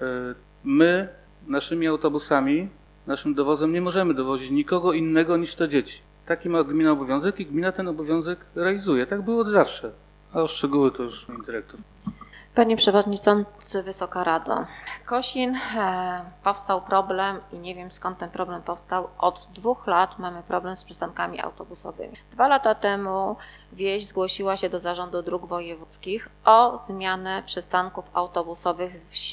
My naszymi autobusami, naszym dowozem nie możemy dowozić nikogo innego niż te dzieci. Taki ma gmina obowiązek i gmina ten obowiązek realizuje. Tak było od zawsze. A o szczegóły to już mój dyrektor. Panie Przewodniczący, Wysoka Rado. Kosin, powstał problem i nie wiem skąd ten problem powstał. Od 2 lat mamy problem z przystankami autobusowymi. 2 lata temu wieś zgłosiła się do Zarządu Dróg Wojewódzkich o zmianę przystanków autobusowych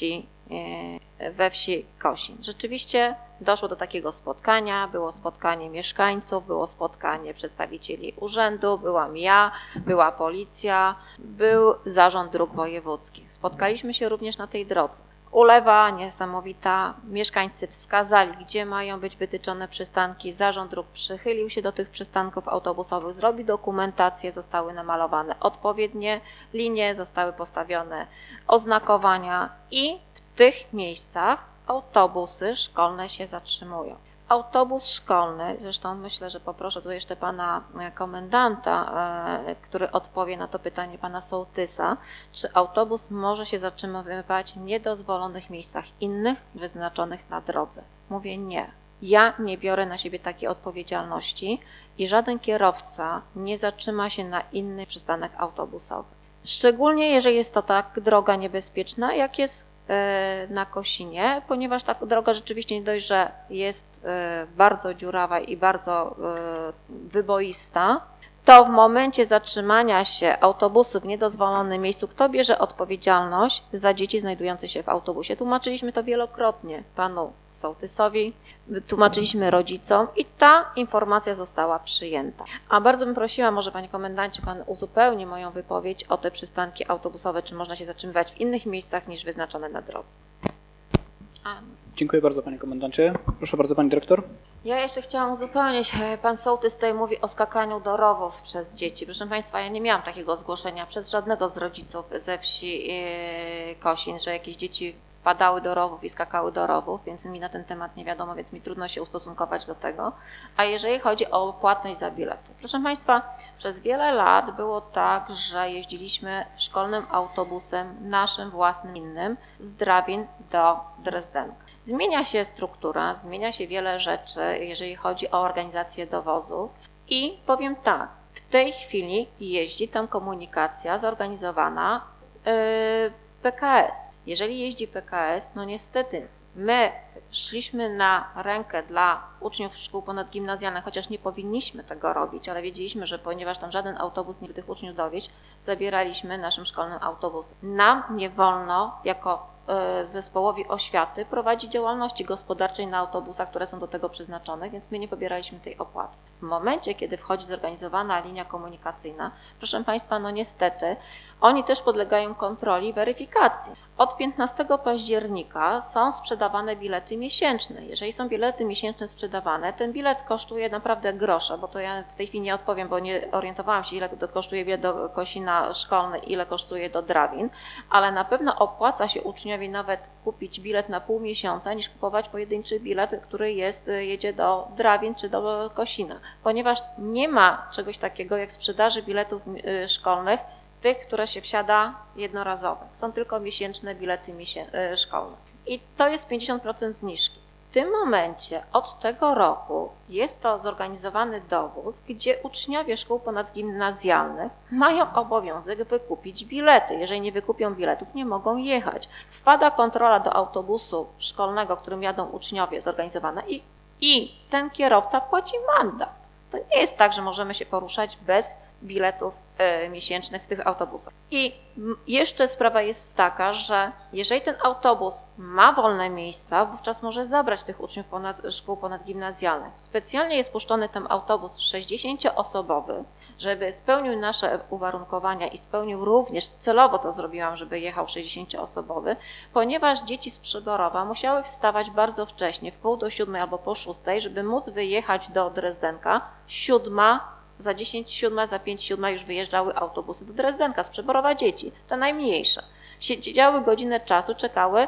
we wsi Kosin. Rzeczywiście doszło do takiego spotkania, było spotkanie mieszkańców, było spotkanie przedstawicieli urzędu, byłam ja, była policja, był Zarząd Dróg Wojewódzkich. Spotkaliśmy się również na tej drodze. Ulewa niesamowita, mieszkańcy wskazali, gdzie mają być wytyczone przystanki, Zarząd Dróg przychylił się do tych przystanków autobusowych, zrobił dokumentację, zostały namalowane odpowiednie linie, zostały postawione oznakowania i w tych miejscach autobusy szkolne się zatrzymują. Autobus szkolny, zresztą myślę, że poproszę tu jeszcze pana komendanta, który odpowie na to pytanie pana sołtysa, czy autobus może się zatrzymywać w niedozwolonych miejscach innych wyznaczonych na drodze. Mówię nie. Ja nie biorę na siebie takiej odpowiedzialności i żaden kierowca nie zatrzyma się na inny przystanek autobusowy. Szczególnie jeżeli jest to tak droga niebezpieczna, jak jest na Kosinie, ponieważ ta droga rzeczywiście nie dość, że jest bardzo dziurawa i bardzo wyboista, to w momencie zatrzymania się autobusu w niedozwolonym miejscu, kto bierze odpowiedzialność za dzieci znajdujące się w autobusie? Tłumaczyliśmy to wielokrotnie panu sołtysowi, tłumaczyliśmy rodzicom i ta informacja została przyjęta. A bardzo bym prosiła, może panie komendancie, pan uzupełni moją wypowiedź o te przystanki autobusowe, czy można się zatrzymywać w innych miejscach niż wyznaczone na drodze. Dziękuję bardzo panie komendancie. Proszę bardzo pani dyrektor. Ja jeszcze chciałam uzupełnić, pan sołtys tutaj mówi o skakaniu do rowów przez dzieci. Proszę państwa, ja nie miałam takiego zgłoszenia przez żadnego z rodziców ze wsi Kosin, że jakieś dzieci wpadały do rowów i skakały do rowów, więc mi na ten temat nie wiadomo, więc mi trudno się ustosunkować do tego. A jeżeli chodzi o płatność za bilety, proszę państwa, przez wiele lat było tak, że jeździliśmy szkolnym autobusem, naszym własnym innym, z Drawin do Drezdenka. Zmienia się struktura, zmienia się wiele rzeczy, jeżeli chodzi o organizację dowozu i powiem tak, w tej chwili jeździ tam komunikacja zorganizowana PKS. Jeżeli jeździ PKS, no niestety my szliśmy na rękę dla uczniów szkół ponadgimnazjalnych, chociaż nie powinniśmy tego robić, ale wiedzieliśmy, że ponieważ tam żaden autobus nie by tych uczniów dowieźć, zabieraliśmy naszym szkolnym autobusem. Nam nie wolno jako zespołowi oświaty prowadzi działalności gospodarczej na autobusach, które są do tego przeznaczone, więc my nie pobieraliśmy tej opłaty. W momencie, kiedy wchodzi zorganizowana linia komunikacyjna, proszę państwa, no niestety, oni też podlegają kontroli i weryfikacji. Od 15 października są sprzedawane bilety miesięczne. Jeżeli są bilety miesięczne sprzedawane, ten bilet kosztuje naprawdę grosze, bo to ja w tej chwili nie odpowiem, bo nie orientowałam się, ile kosztuje bilet do Kosina szkolny, ile kosztuje do Drawin, ale na pewno opłaca się uczniowi nawet kupić bilet na pół miesiąca, niż kupować pojedynczy bilet, który jedzie do Drawin czy do Kosina, ponieważ nie ma czegoś takiego jak sprzedaży biletów szkolnych, tych, które się wsiada jednorazowo. Są tylko miesięczne bilety szkolne. I to jest 50% zniżki. W tym momencie od tego roku jest to zorganizowany dowóz, gdzie uczniowie szkół ponadgimnazjalnych mają obowiązek wykupić bilety. Jeżeli nie wykupią biletów, nie mogą jechać. Wpada kontrola do autobusu szkolnego, którym jadą uczniowie, zorganizowana i ten kierowca płaci mandat. To nie jest tak, że możemy się poruszać bez biletów miesięcznych w tych autobusach. I jeszcze sprawa jest taka, że jeżeli ten autobus ma wolne miejsca, wówczas może zabrać tych uczniów szkół ponadgimnazjalnych. Specjalnie jest puszczony ten autobus 60-osobowy, żeby spełnił nasze uwarunkowania i spełnił również, celowo to zrobiłam, żeby jechał 60-osobowy, ponieważ dzieci z Przyborowa musiały wstawać bardzo wcześnie, w 6:30 albo po 6:00, żeby móc wyjechać do Drezdenka. 7:00, za 10:07, za 5:07 już wyjeżdżały autobusy do Drezdenka z Przyborowa dzieci, te najmniejsze. Siedziały godzinę czasu, czekały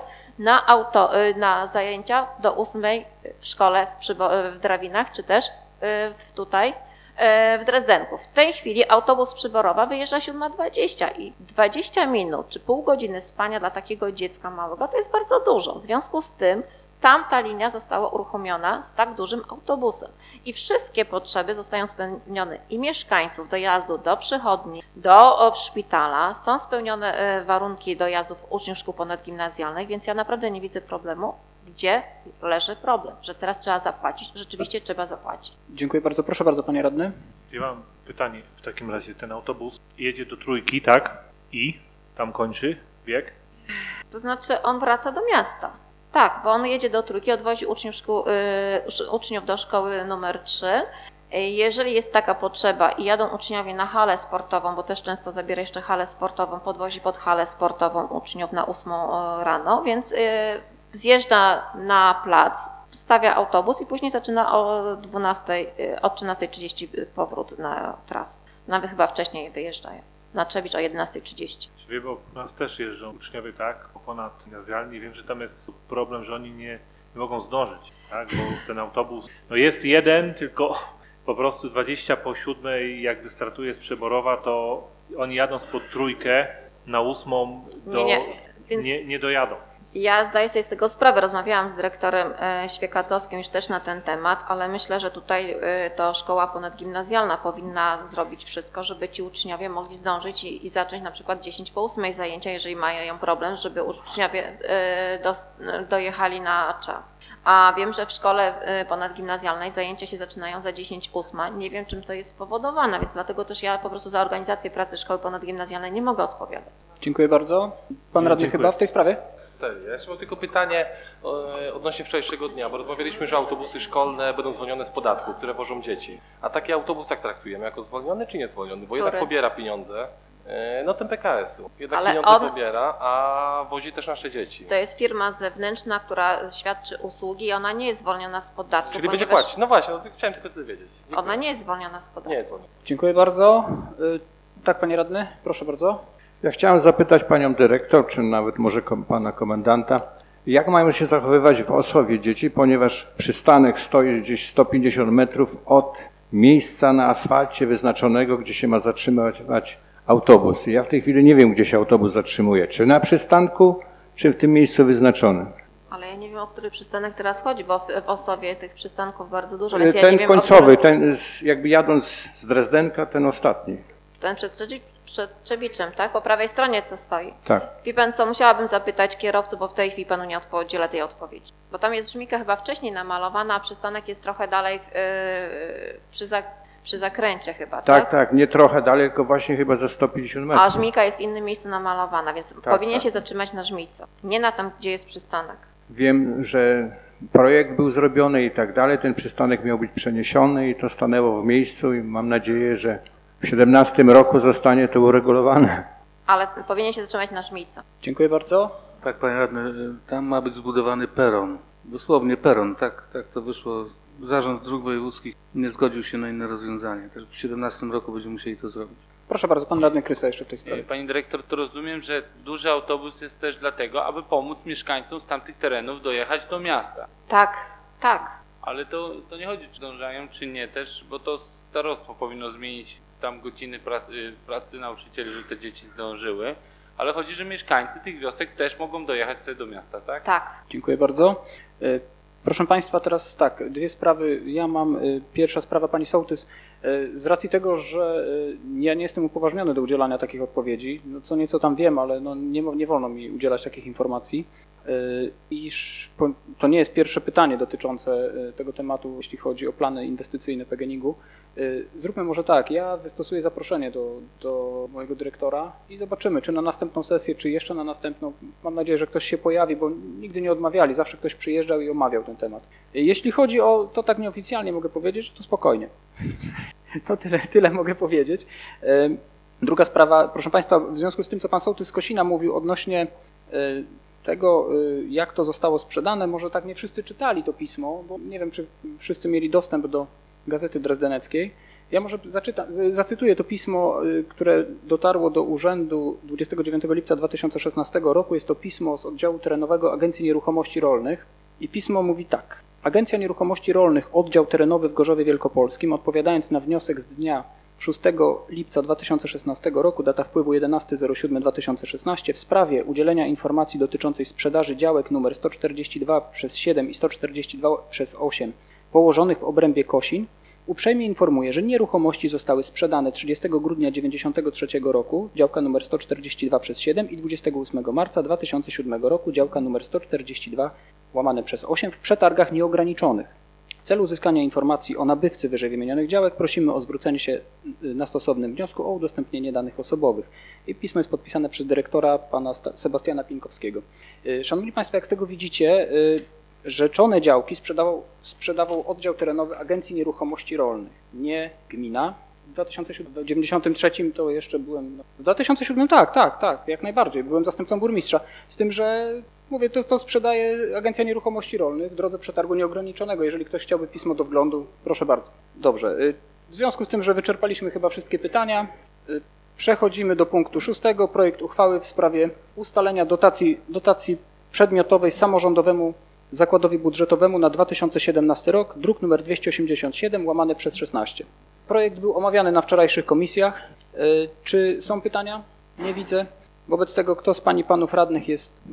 na zajęcia do 8:00 w szkole w Drawinach, czy też tutaj w Drezdenku. W tej chwili autobus z Przyborowa wyjeżdża 7:20 i 20 minut czy pół godziny spania dla takiego dziecka małego to jest bardzo dużo. W związku z tym tamta linia została uruchomiona z tak dużym autobusem i wszystkie potrzeby zostają spełnione i mieszkańców dojazdu do przychodni, do szpitala, są spełnione warunki dojazdów uczniów szkół ponadgimnazjalnych, więc ja naprawdę nie widzę problemu, gdzie leży problem, że teraz trzeba zapłacić. Rzeczywiście trzeba zapłacić. Dziękuję bardzo. Proszę bardzo, panie radny. Ja mam pytanie w takim razie. Ten autobus jedzie do Trójki, tak? I tam kończy bieg? To znaczy on wraca do miasta. Tak, bo on jedzie do Trójki, odwozi uczniów do szkoły numer 3. Jeżeli jest taka potrzeba i jadą uczniowie na halę sportową, bo też często zabiera jeszcze halę sportową, podwozi pod halę sportową uczniów na 8:00 rano, więc zjeżdża na plac, stawia autobus i później zaczyna o 13:30 powrót na trasę. Nawet chyba wcześniej wyjeżdżają. Na Trzebicz o 11:30. Bo u nas też jeżdżą uczniowie tak, ponadgimnazjalni. Wiem, że tam jest problem, że oni nie mogą zdążyć, tak? Bo ten autobus no jest jeden, tylko po prostu 20 po 7, jak wystartuje z Przeborowa, to oni jadąc pod 3 na 8 nie dojadą. Ja zdaję sobie z tego sprawę, rozmawiałam z dyrektorem Świekatowskim już też na ten temat, ale myślę, że tutaj to szkoła ponadgimnazjalna powinna zrobić wszystko, żeby ci uczniowie mogli zdążyć i zacząć na przykład 10 po 8 zajęcia, jeżeli mają problem, żeby uczniowie dojechali na czas. A wiem, że w szkole ponadgimnazjalnej zajęcia się zaczynają za 10:08. Nie wiem, czym to jest spowodowane, więc dlatego też ja po prostu za organizację pracy szkoły ponadgimnazjalnej nie mogę odpowiadać. Dziękuję bardzo. Pan radny chyba w tej sprawie? Tak, ja jeszcze mam tylko pytanie odnośnie wczorajszego dnia, bo rozmawialiśmy, że autobusy szkolne będą zwolnione z podatku, które wożą dzieci. A taki autobus jak traktujemy? Jako zwolniony czy niezwolniony? Bo jednak pobiera pieniądze, no ten PKS-u. Jednak ale pieniądze pobiera, a wozi też nasze dzieci. To jest firma zewnętrzna, która świadczy usługi i ona nie jest zwolniona z podatku. Czyli będzie płacić. No właśnie, no chciałem tylko tyle wiedzieć. Dziękuję. Ona nie jest zwolniona z podatku. Nie jest zwolniona. Dziękuję bardzo. Tak, panie radny, proszę bardzo. Ja chciałem zapytać panią dyrektor, czy nawet może pana komendanta, jak mają się zachowywać w Ossowie dzieci, ponieważ przystanek stoi gdzieś 150 metrów od miejsca na asfalcie wyznaczonego, gdzie się ma zatrzymywać autobus. Ja w tej chwili nie wiem, gdzie się autobus zatrzymuje, czy na przystanku, czy w tym miejscu wyznaczonym. Ale ja nie wiem, o który przystanek teraz chodzi, bo w Ossowie tych przystanków bardzo dużo, więc ja ten nie wiem, końcowy, ten jakby jadąc z Drezdenka, ten ostatni. Ten przed Trzebiczem, tak? Po prawej stronie co stoi. Tak. Wie pan co, musiałabym zapytać kierowców, bo w tej chwili panu nie udzielę tej odpowiedzi. Bo tam jest żmika chyba wcześniej namalowana, a przystanek jest trochę dalej przy zakręcie chyba, tak? Tak, nie trochę dalej, tylko właśnie chyba za 150 metrów. A żmika jest w innym miejscu namalowana, więc powinien się zatrzymać na żmico, nie na tam, gdzie jest przystanek. Wiem, że projekt był zrobiony i tak dalej, ten przystanek miał być przeniesiony i to stanęło w miejscu i mam nadzieję, że w 2017 roku zostanie to uregulowane. Ale powinien się zatrzymać na żmico. Dziękuję bardzo. Tak, panie radny, tam ma być zbudowany peron. Dosłownie peron, tak to wyszło. Zarząd Dróg Wojewódzkich nie zgodził się na inne rozwiązanie. Też w 2017 roku będziemy musieli to zrobić. Proszę bardzo, pan radny Krysa jeszcze w tej sprawie. Pani dyrektor, to rozumiem, że duży autobus jest też dlatego, aby pomóc mieszkańcom z tamtych terenów dojechać do miasta. Tak. Ale to nie chodzi, czy dążają, czy nie też, bo to starostwo powinno zmienić tam godziny pracy nauczycieli, żeby te dzieci zdążyły. Ale chodzi, że mieszkańcy tych wiosek też mogą dojechać sobie do miasta, tak? Tak. Dziękuję bardzo. Proszę państwa, teraz tak, dwie sprawy. Ja mam, pierwsza sprawa, pani sołtys. Z racji tego, że ja nie jestem upoważniony do udzielania takich odpowiedzi, no co nieco tam wiem, ale no nie wolno mi udzielać takich informacji, iż to nie jest pierwsze pytanie dotyczące tego tematu, jeśli chodzi o plany inwestycyjne PGNiG-u. Zróbmy może tak, ja wystosuję zaproszenie do mojego dyrektora i zobaczymy, czy na następną sesję, czy jeszcze na następną. Mam nadzieję, że ktoś się pojawi, bo nigdy nie odmawiali, zawsze ktoś przyjeżdżał i omawiał ten temat. Jeśli chodzi o to, tak nieoficjalnie mogę powiedzieć, to spokojnie. To tyle mogę powiedzieć. Druga sprawa, proszę państwa, w związku z tym, co pan sołtys z Kosina mówił odnośnie tego, jak to zostało sprzedane, może tak nie wszyscy czytali to pismo, bo nie wiem, czy wszyscy mieli dostęp do Gazety Drezdeneckiej. Ja może zacytuję to pismo, które dotarło do urzędu 29 lipca 2016 roku. Jest to pismo z oddziału terenowego Agencji Nieruchomości Rolnych i pismo mówi tak. Agencja Nieruchomości Rolnych, oddział terenowy w Gorzowie Wielkopolskim, odpowiadając na wniosek z dnia 6 lipca 2016 roku, data wpływu 11.07.2016, w sprawie udzielenia informacji dotyczącej sprzedaży działek nr 142/7 i 142/8 położonych w obrębie Kosin, uprzejmie informuję, że nieruchomości zostały sprzedane 30 grudnia 1993 roku, działka nr 142/7 i 28 marca 2007 roku, działka nr 142/8 w przetargach nieograniczonych. W celu uzyskania informacji o nabywcy wyżej wymienionych działek prosimy o zwrócenie się na stosownym wniosku o udostępnienie danych osobowych. I pismo jest podpisane przez dyrektora pana Sebastiana Pinkowskiego. Szanowni państwo, jak z tego widzicie, rzeczone działki sprzedawał oddział terenowy Agencji Nieruchomości Rolnych, nie gmina. W 1993 to jeszcze byłem... W 2007 tak, jak najbardziej. Byłem zastępcą burmistrza. Z tym, że mówię, to sprzedaje Agencja Nieruchomości Rolnych w drodze przetargu nieograniczonego. Jeżeli ktoś chciałby pismo do wglądu, proszę bardzo. Dobrze. W związku z tym, że wyczerpaliśmy chyba wszystkie pytania, przechodzimy do punktu 6. Projekt uchwały w sprawie ustalenia dotacji przedmiotowej samorządowemu zakładowi budżetowemu na 2017 rok, druk nr 287 łamane przez 16. Projekt był omawiany na wczorajszych komisjach. Czy są pytania? Nie widzę. Wobec tego kto z pań i panów radnych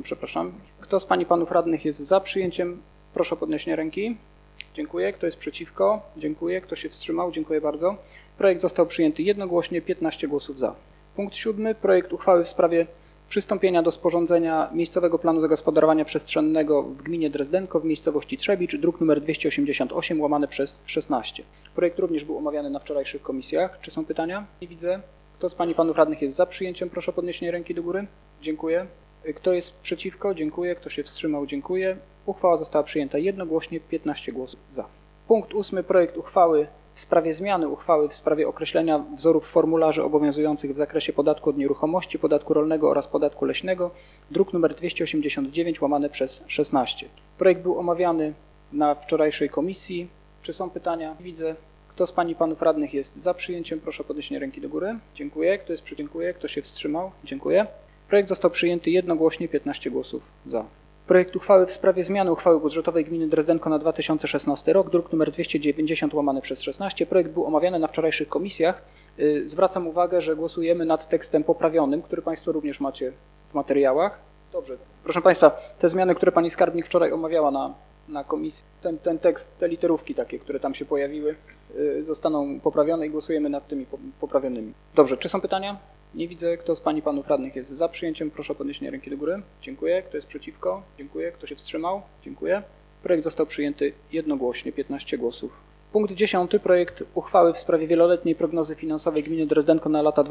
jest za przyjęciem? Proszę o podniesienie ręki. Dziękuję. Kto jest przeciwko? Dziękuję. Kto się wstrzymał? Dziękuję bardzo. Projekt został przyjęty jednogłośnie, 15 głosów za. Punkt 7. Projekt uchwały w sprawie przystąpienia do sporządzenia miejscowego planu zagospodarowania przestrzennego w gminie Drezdenko w miejscowości Trzebicz, druk nr 288 łamane przez 16. Projekt również był omawiany na wczorajszych komisjach. Czy są pytania? Nie widzę. Kto z pań i panów radnych jest za przyjęciem? Proszę o podniesienie ręki do góry. Dziękuję. Kto jest przeciwko? Dziękuję. Kto się wstrzymał? Dziękuję. Uchwała została przyjęta jednogłośnie, 15 głosów za. Punkt 8. Projekt uchwały w sprawie zmiany uchwały w sprawie określenia wzorów formularzy obowiązujących w zakresie podatku od nieruchomości, podatku rolnego oraz podatku leśnego, druk nr 289 łamane przez 16. Projekt był omawiany na wczorajszej komisji. Czy są pytania? Widzę. Kto z pań i panów radnych jest za przyjęciem? Proszę o podniesienie ręki do góry. Dziękuję. Kto jest przeciwko? Dziękuję. Kto się wstrzymał? Dziękuję. Projekt został przyjęty jednogłośnie, 15 głosów za. Projekt uchwały w sprawie zmiany uchwały budżetowej gminy Drezdenko na 2016 rok, druk nr 290 łamane przez 16. Projekt był omawiany na wczorajszych komisjach. Zwracam uwagę, że głosujemy nad tekstem poprawionym, który Państwo również macie w materiałach. Dobrze. Proszę Państwa, te zmiany, które Pani Skarbnik wczoraj omawiała na komisji, ten tekst, te literówki takie, które tam się pojawiły, zostaną poprawione i głosujemy nad tymi poprawionymi. Dobrze. Czy są pytania? Nie widzę. Kto z pań i panów radnych jest za przyjęciem? Proszę o podniesienie ręki do góry. Dziękuję. Kto jest przeciwko? Dziękuję. Kto się wstrzymał? Dziękuję. Projekt został przyjęty jednogłośnie, 15 głosów. Punkt 10. Projekt uchwały w sprawie wieloletniej prognozy finansowej gminy Drezdenko na lata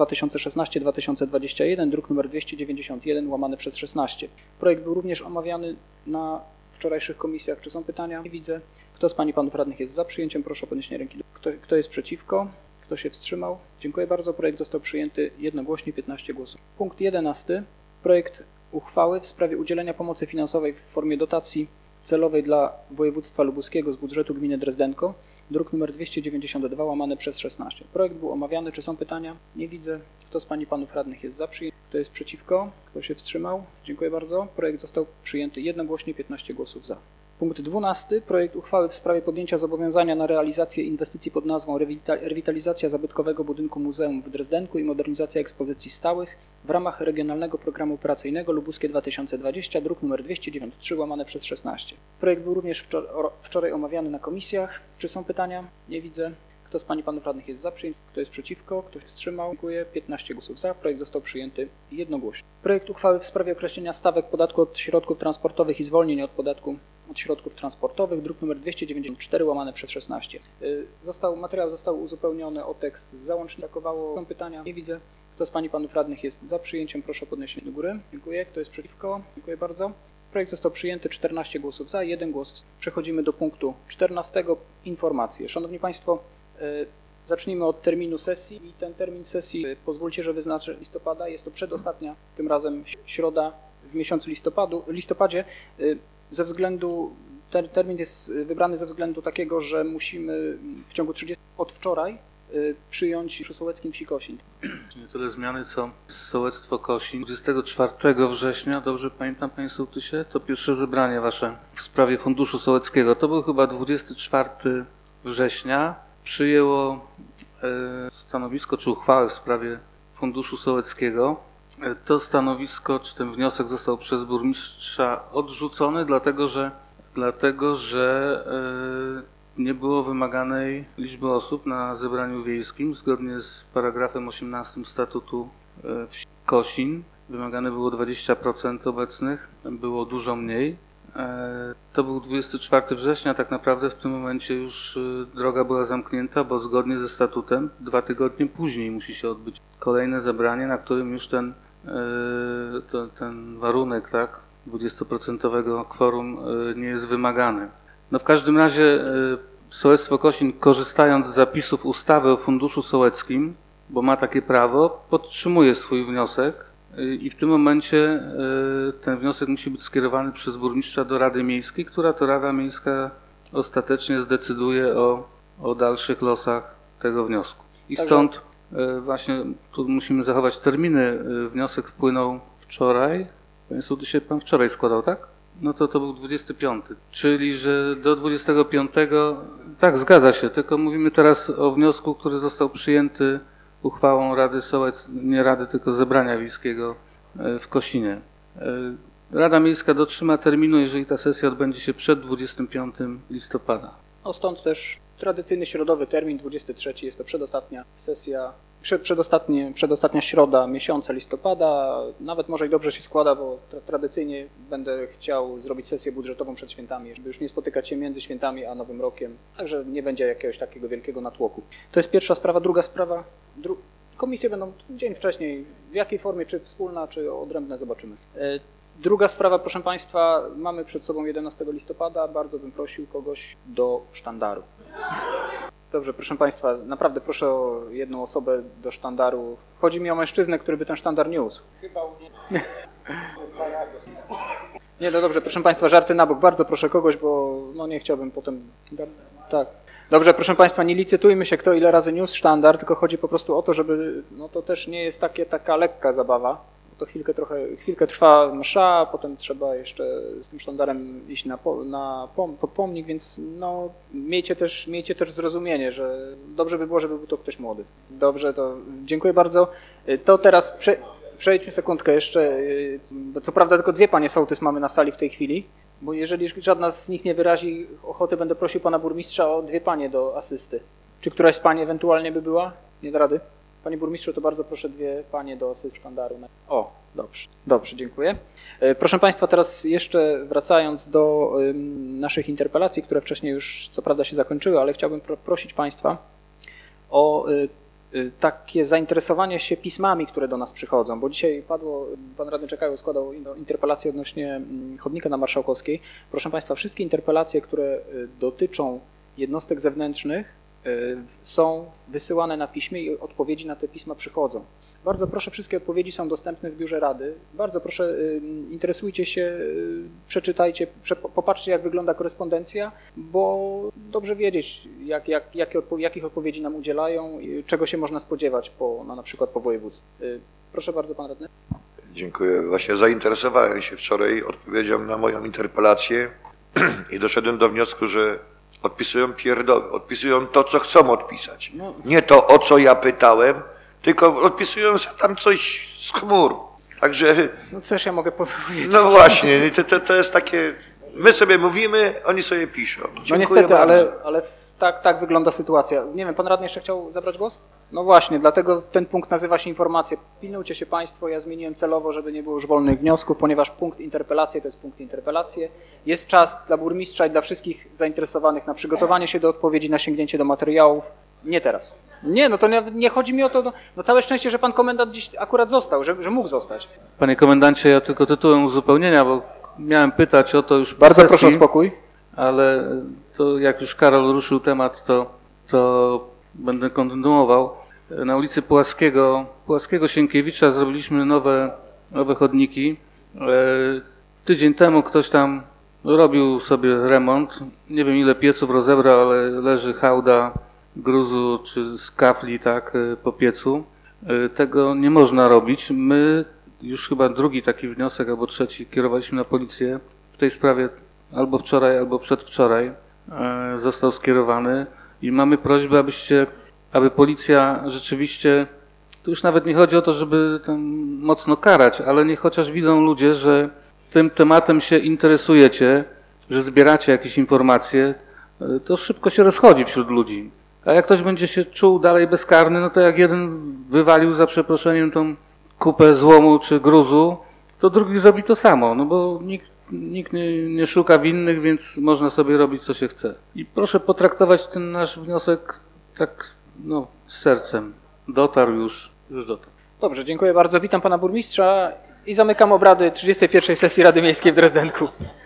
2016-2021, druk nr 291 łamane przez 16. Projekt był również omawiany na wczorajszych komisjach. Czy są pytania? Nie widzę. Kto z pań i panów radnych jest za przyjęciem? Proszę o podniesienie ręki. Kto jest przeciwko? Kto się wstrzymał? Dziękuję bardzo. Projekt został przyjęty jednogłośnie, 15 głosów. Punkt 11. Projekt uchwały w sprawie udzielenia pomocy finansowej w formie dotacji celowej dla województwa lubuskiego z budżetu gminy Drezdenko, druk nr 292 łamane przez 16. Projekt był omawiany. Czy są pytania? Nie widzę. Kto z pań i panów radnych jest za przyjęciem? Kto jest przeciwko? Kto się wstrzymał? Dziękuję bardzo. Projekt został przyjęty jednogłośnie, 15 głosów za. Punkt 12. Projekt uchwały w sprawie podjęcia zobowiązania na realizację inwestycji pod nazwą Rewitalizacja zabytkowego budynku muzeum w Drezdenku i modernizacja ekspozycji stałych w ramach Regionalnego Programu Operacyjnego Lubuskie 2020, druk nr 293 łamane przez 16. Projekt był również wczoraj omawiany na komisjach. Czy są pytania? Nie widzę. Kto z pań i panów radnych jest za przyjęciem? Kto jest przeciwko? Kto się wstrzymał? Dziękuję. 15 głosów za. Projekt został przyjęty jednogłośnie. Projekt uchwały w sprawie określenia stawek podatku od środków transportowych i zwolnień od podatku od środków transportowych, druk nr 294 łamane przez 16. Materiał został uzupełniony o tekst z załącznika. Są pytania? Nie widzę. Kto z pań i panów radnych jest za przyjęciem? Proszę o podniesienie do góry. Dziękuję. Kto jest przeciwko? Dziękuję bardzo. Projekt został przyjęty, 14 głosów za, 1 głos. Przechodzimy do punktu 14. Informacje. Szanowni Państwo, zacznijmy od terminu sesji i ten termin sesji, pozwólcie, że wyznaczę listopada. Jest to przedostatnia, tym razem środa w miesiącu listopadzie. Ze względu, termin jest wybrany ze względu takiego, że musimy w ciągu 30 od wczoraj przyjąć przy sołeckim wsi Kosin. Nie tyle zmiany, co sołectwo Kosin. 24 września, dobrze pamiętam panie sołtysie, to pierwsze zebranie wasze w sprawie funduszu sołeckiego. To był chyba 24 września. Przyjęło stanowisko czy uchwałę w sprawie funduszu sołeckiego. To stanowisko, czy ten wniosek został przez burmistrza odrzucony, dlatego że nie było wymaganej liczby osób na zebraniu wiejskim. Zgodnie z paragrafem 18 statutu wsi Kosin wymagane było 20% obecnych, było dużo mniej. To był 24 września, tak naprawdę w tym momencie już droga była zamknięta, bo zgodnie ze statutem 2 tygodnie później musi się odbyć kolejne zebranie, na którym już ten warunek, tak, 20% kworum nie jest wymagany. No w każdym razie sołectwo Kosin, korzystając z zapisów ustawy o funduszu sołeckim, bo ma takie prawo, podtrzymuje swój wniosek i w tym momencie ten wniosek musi być skierowany przez burmistrza do Rady Miejskiej, która to Rada Miejska ostatecznie zdecyduje o dalszych losach tego wniosku. I stąd właśnie tu musimy zachować terminy. Wniosek wpłynął wczoraj. Panie sołtysie, pan wczoraj składał, tak? No to był 25, czyli że do 25, tak zgadza się, tylko mówimy teraz o wniosku, który został przyjęty uchwałą Rady Sołec, nie Rady, tylko Zebrania Wiejskiego w Kosinie. Rada Miejska dotrzyma terminu, jeżeli ta sesja odbędzie się przed 25 listopada. No stąd też tradycyjny środowy termin, 23, jest to przedostatnia sesja, przedostatnia środa miesiąca listopada. Nawet może i dobrze się składa, bo tradycyjnie będę chciał zrobić sesję budżetową przed świętami, żeby już nie spotykać się między świętami a Nowym Rokiem, także nie będzie jakiegoś takiego wielkiego natłoku. To jest pierwsza sprawa. Druga sprawa, komisje będą dzień wcześniej, w jakiej formie, czy wspólna, czy odrębna, zobaczymy. Druga sprawa, proszę Państwa, mamy przed sobą 11 listopada, bardzo bym prosił kogoś do sztandaru. Dobrze, proszę Państwa, naprawdę proszę o jedną osobę do sztandaru. Chodzi mi o mężczyznę, który by ten sztandar niósł. Chyba nie. Nie, no dobrze, proszę Państwa, żarty na bok, bardzo proszę kogoś, bo no nie chciałbym potem... Tak. Dobrze, proszę Państwa, nie licytujmy się, kto ile razy niósł sztandar, tylko chodzi po prostu o to, żeby, no to też nie jest taka lekka zabawa. To chwilkę trwa msza, potem trzeba jeszcze z tym sztandarem iść pod pomnik, więc no, miejcie też zrozumienie, że dobrze by było, żeby był to ktoś młody. Dobrze, to dziękuję bardzo. To teraz przejdźmy sekundkę jeszcze, bo co prawda tylko 2 panie sołtys mamy na sali w tej chwili, bo jeżeli żadna z nich nie wyrazi ochoty, będę prosił pana burmistrza o 2 panie do asysty. Czy któraś z pań ewentualnie by była? Nie da rady? Panie burmistrzu, to bardzo proszę 2 panie do asysty sztandaru. O, dobrze, dziękuję. Proszę Państwa, teraz jeszcze wracając do naszych interpelacji, które wcześniej już co prawda się zakończyły, ale chciałbym prosić Państwa o takie zainteresowanie się pismami, które do nas przychodzą, bo dzisiaj padło, pan radny Czekajło składał interpelację odnośnie chodnika na Marszałkowskiej. Proszę Państwa, wszystkie interpelacje, które dotyczą jednostek zewnętrznych, są wysyłane na piśmie i odpowiedzi na te pisma przychodzą. Bardzo proszę, wszystkie odpowiedzi są dostępne w biurze Rady. Bardzo proszę, interesujcie się, przeczytajcie, popatrzcie, jak wygląda korespondencja, bo dobrze wiedzieć, jakich odpowiedzi nam udzielają, czego się można spodziewać na przykład po województwie. Proszę bardzo, pan radny. Dziękuję. Właśnie zainteresowałem się wczoraj odpowiedzią na moją interpelację i doszedłem do wniosku, że odpisują to, co chcą odpisać. Nie to, o co ja pytałem, tylko odpisują sobie tam coś z chmur. Także... No coś ja mogę powiedzieć. No właśnie, to jest takie... My sobie mówimy, oni sobie piszą. Dziękuję no niestety, bardzo. ale tak wygląda sytuacja. Nie wiem, pan radny jeszcze chciał zabrać głos? No właśnie, dlatego ten punkt nazywa się informacje. Pilnujcie się Państwo, ja zmieniłem celowo, żeby nie było już wolnych wniosków, ponieważ punkt interpelacje to jest punkt interpelacje. Jest czas dla burmistrza i dla wszystkich zainteresowanych na przygotowanie się do odpowiedzi, na sięgnięcie do materiałów. Nie teraz. Nie, no to nie chodzi mi o to, no całe szczęście, że pan komendant dziś akurat został, że mógł zostać. Panie komendancie, ja tylko tytułem uzupełnienia, bo miałem pytać o to już bardzo proszę o spokój. Ale to jak już Karol ruszył temat, to będę kontynuował. Na ulicy Pułaskiego Sienkiewicza zrobiliśmy nowe chodniki. Tydzień temu ktoś tam robił sobie remont. Nie wiem, ile pieców rozebrał, ale leży hałda gruzu czy z kafli tak po piecu. Tego nie można robić. My już chyba drugi taki wniosek albo trzeci kierowaliśmy na policję w tej sprawie. Albo wczoraj, albo przedwczoraj został skierowany i mamy prośbę, aby policja rzeczywiście, tu już nawet nie chodzi o to, żeby tam mocno karać, ale niech chociaż widzą ludzie, że tym tematem się interesujecie, że zbieracie jakieś informacje, to szybko się rozchodzi wśród ludzi. A jak ktoś będzie się czuł dalej bezkarny, no to jak jeden wywalił za przeproszeniem tą kupę złomu czy gruzu, to drugi zrobi to samo, no bo nikt nie szuka winnych, więc można sobie robić, co się chce. I proszę potraktować ten nasz wniosek tak, z sercem. Dotarł już dotarł. Dobrze, dziękuję bardzo. Witam pana burmistrza i zamykam obrady 31. sesji Rady Miejskiej w Drezdenku.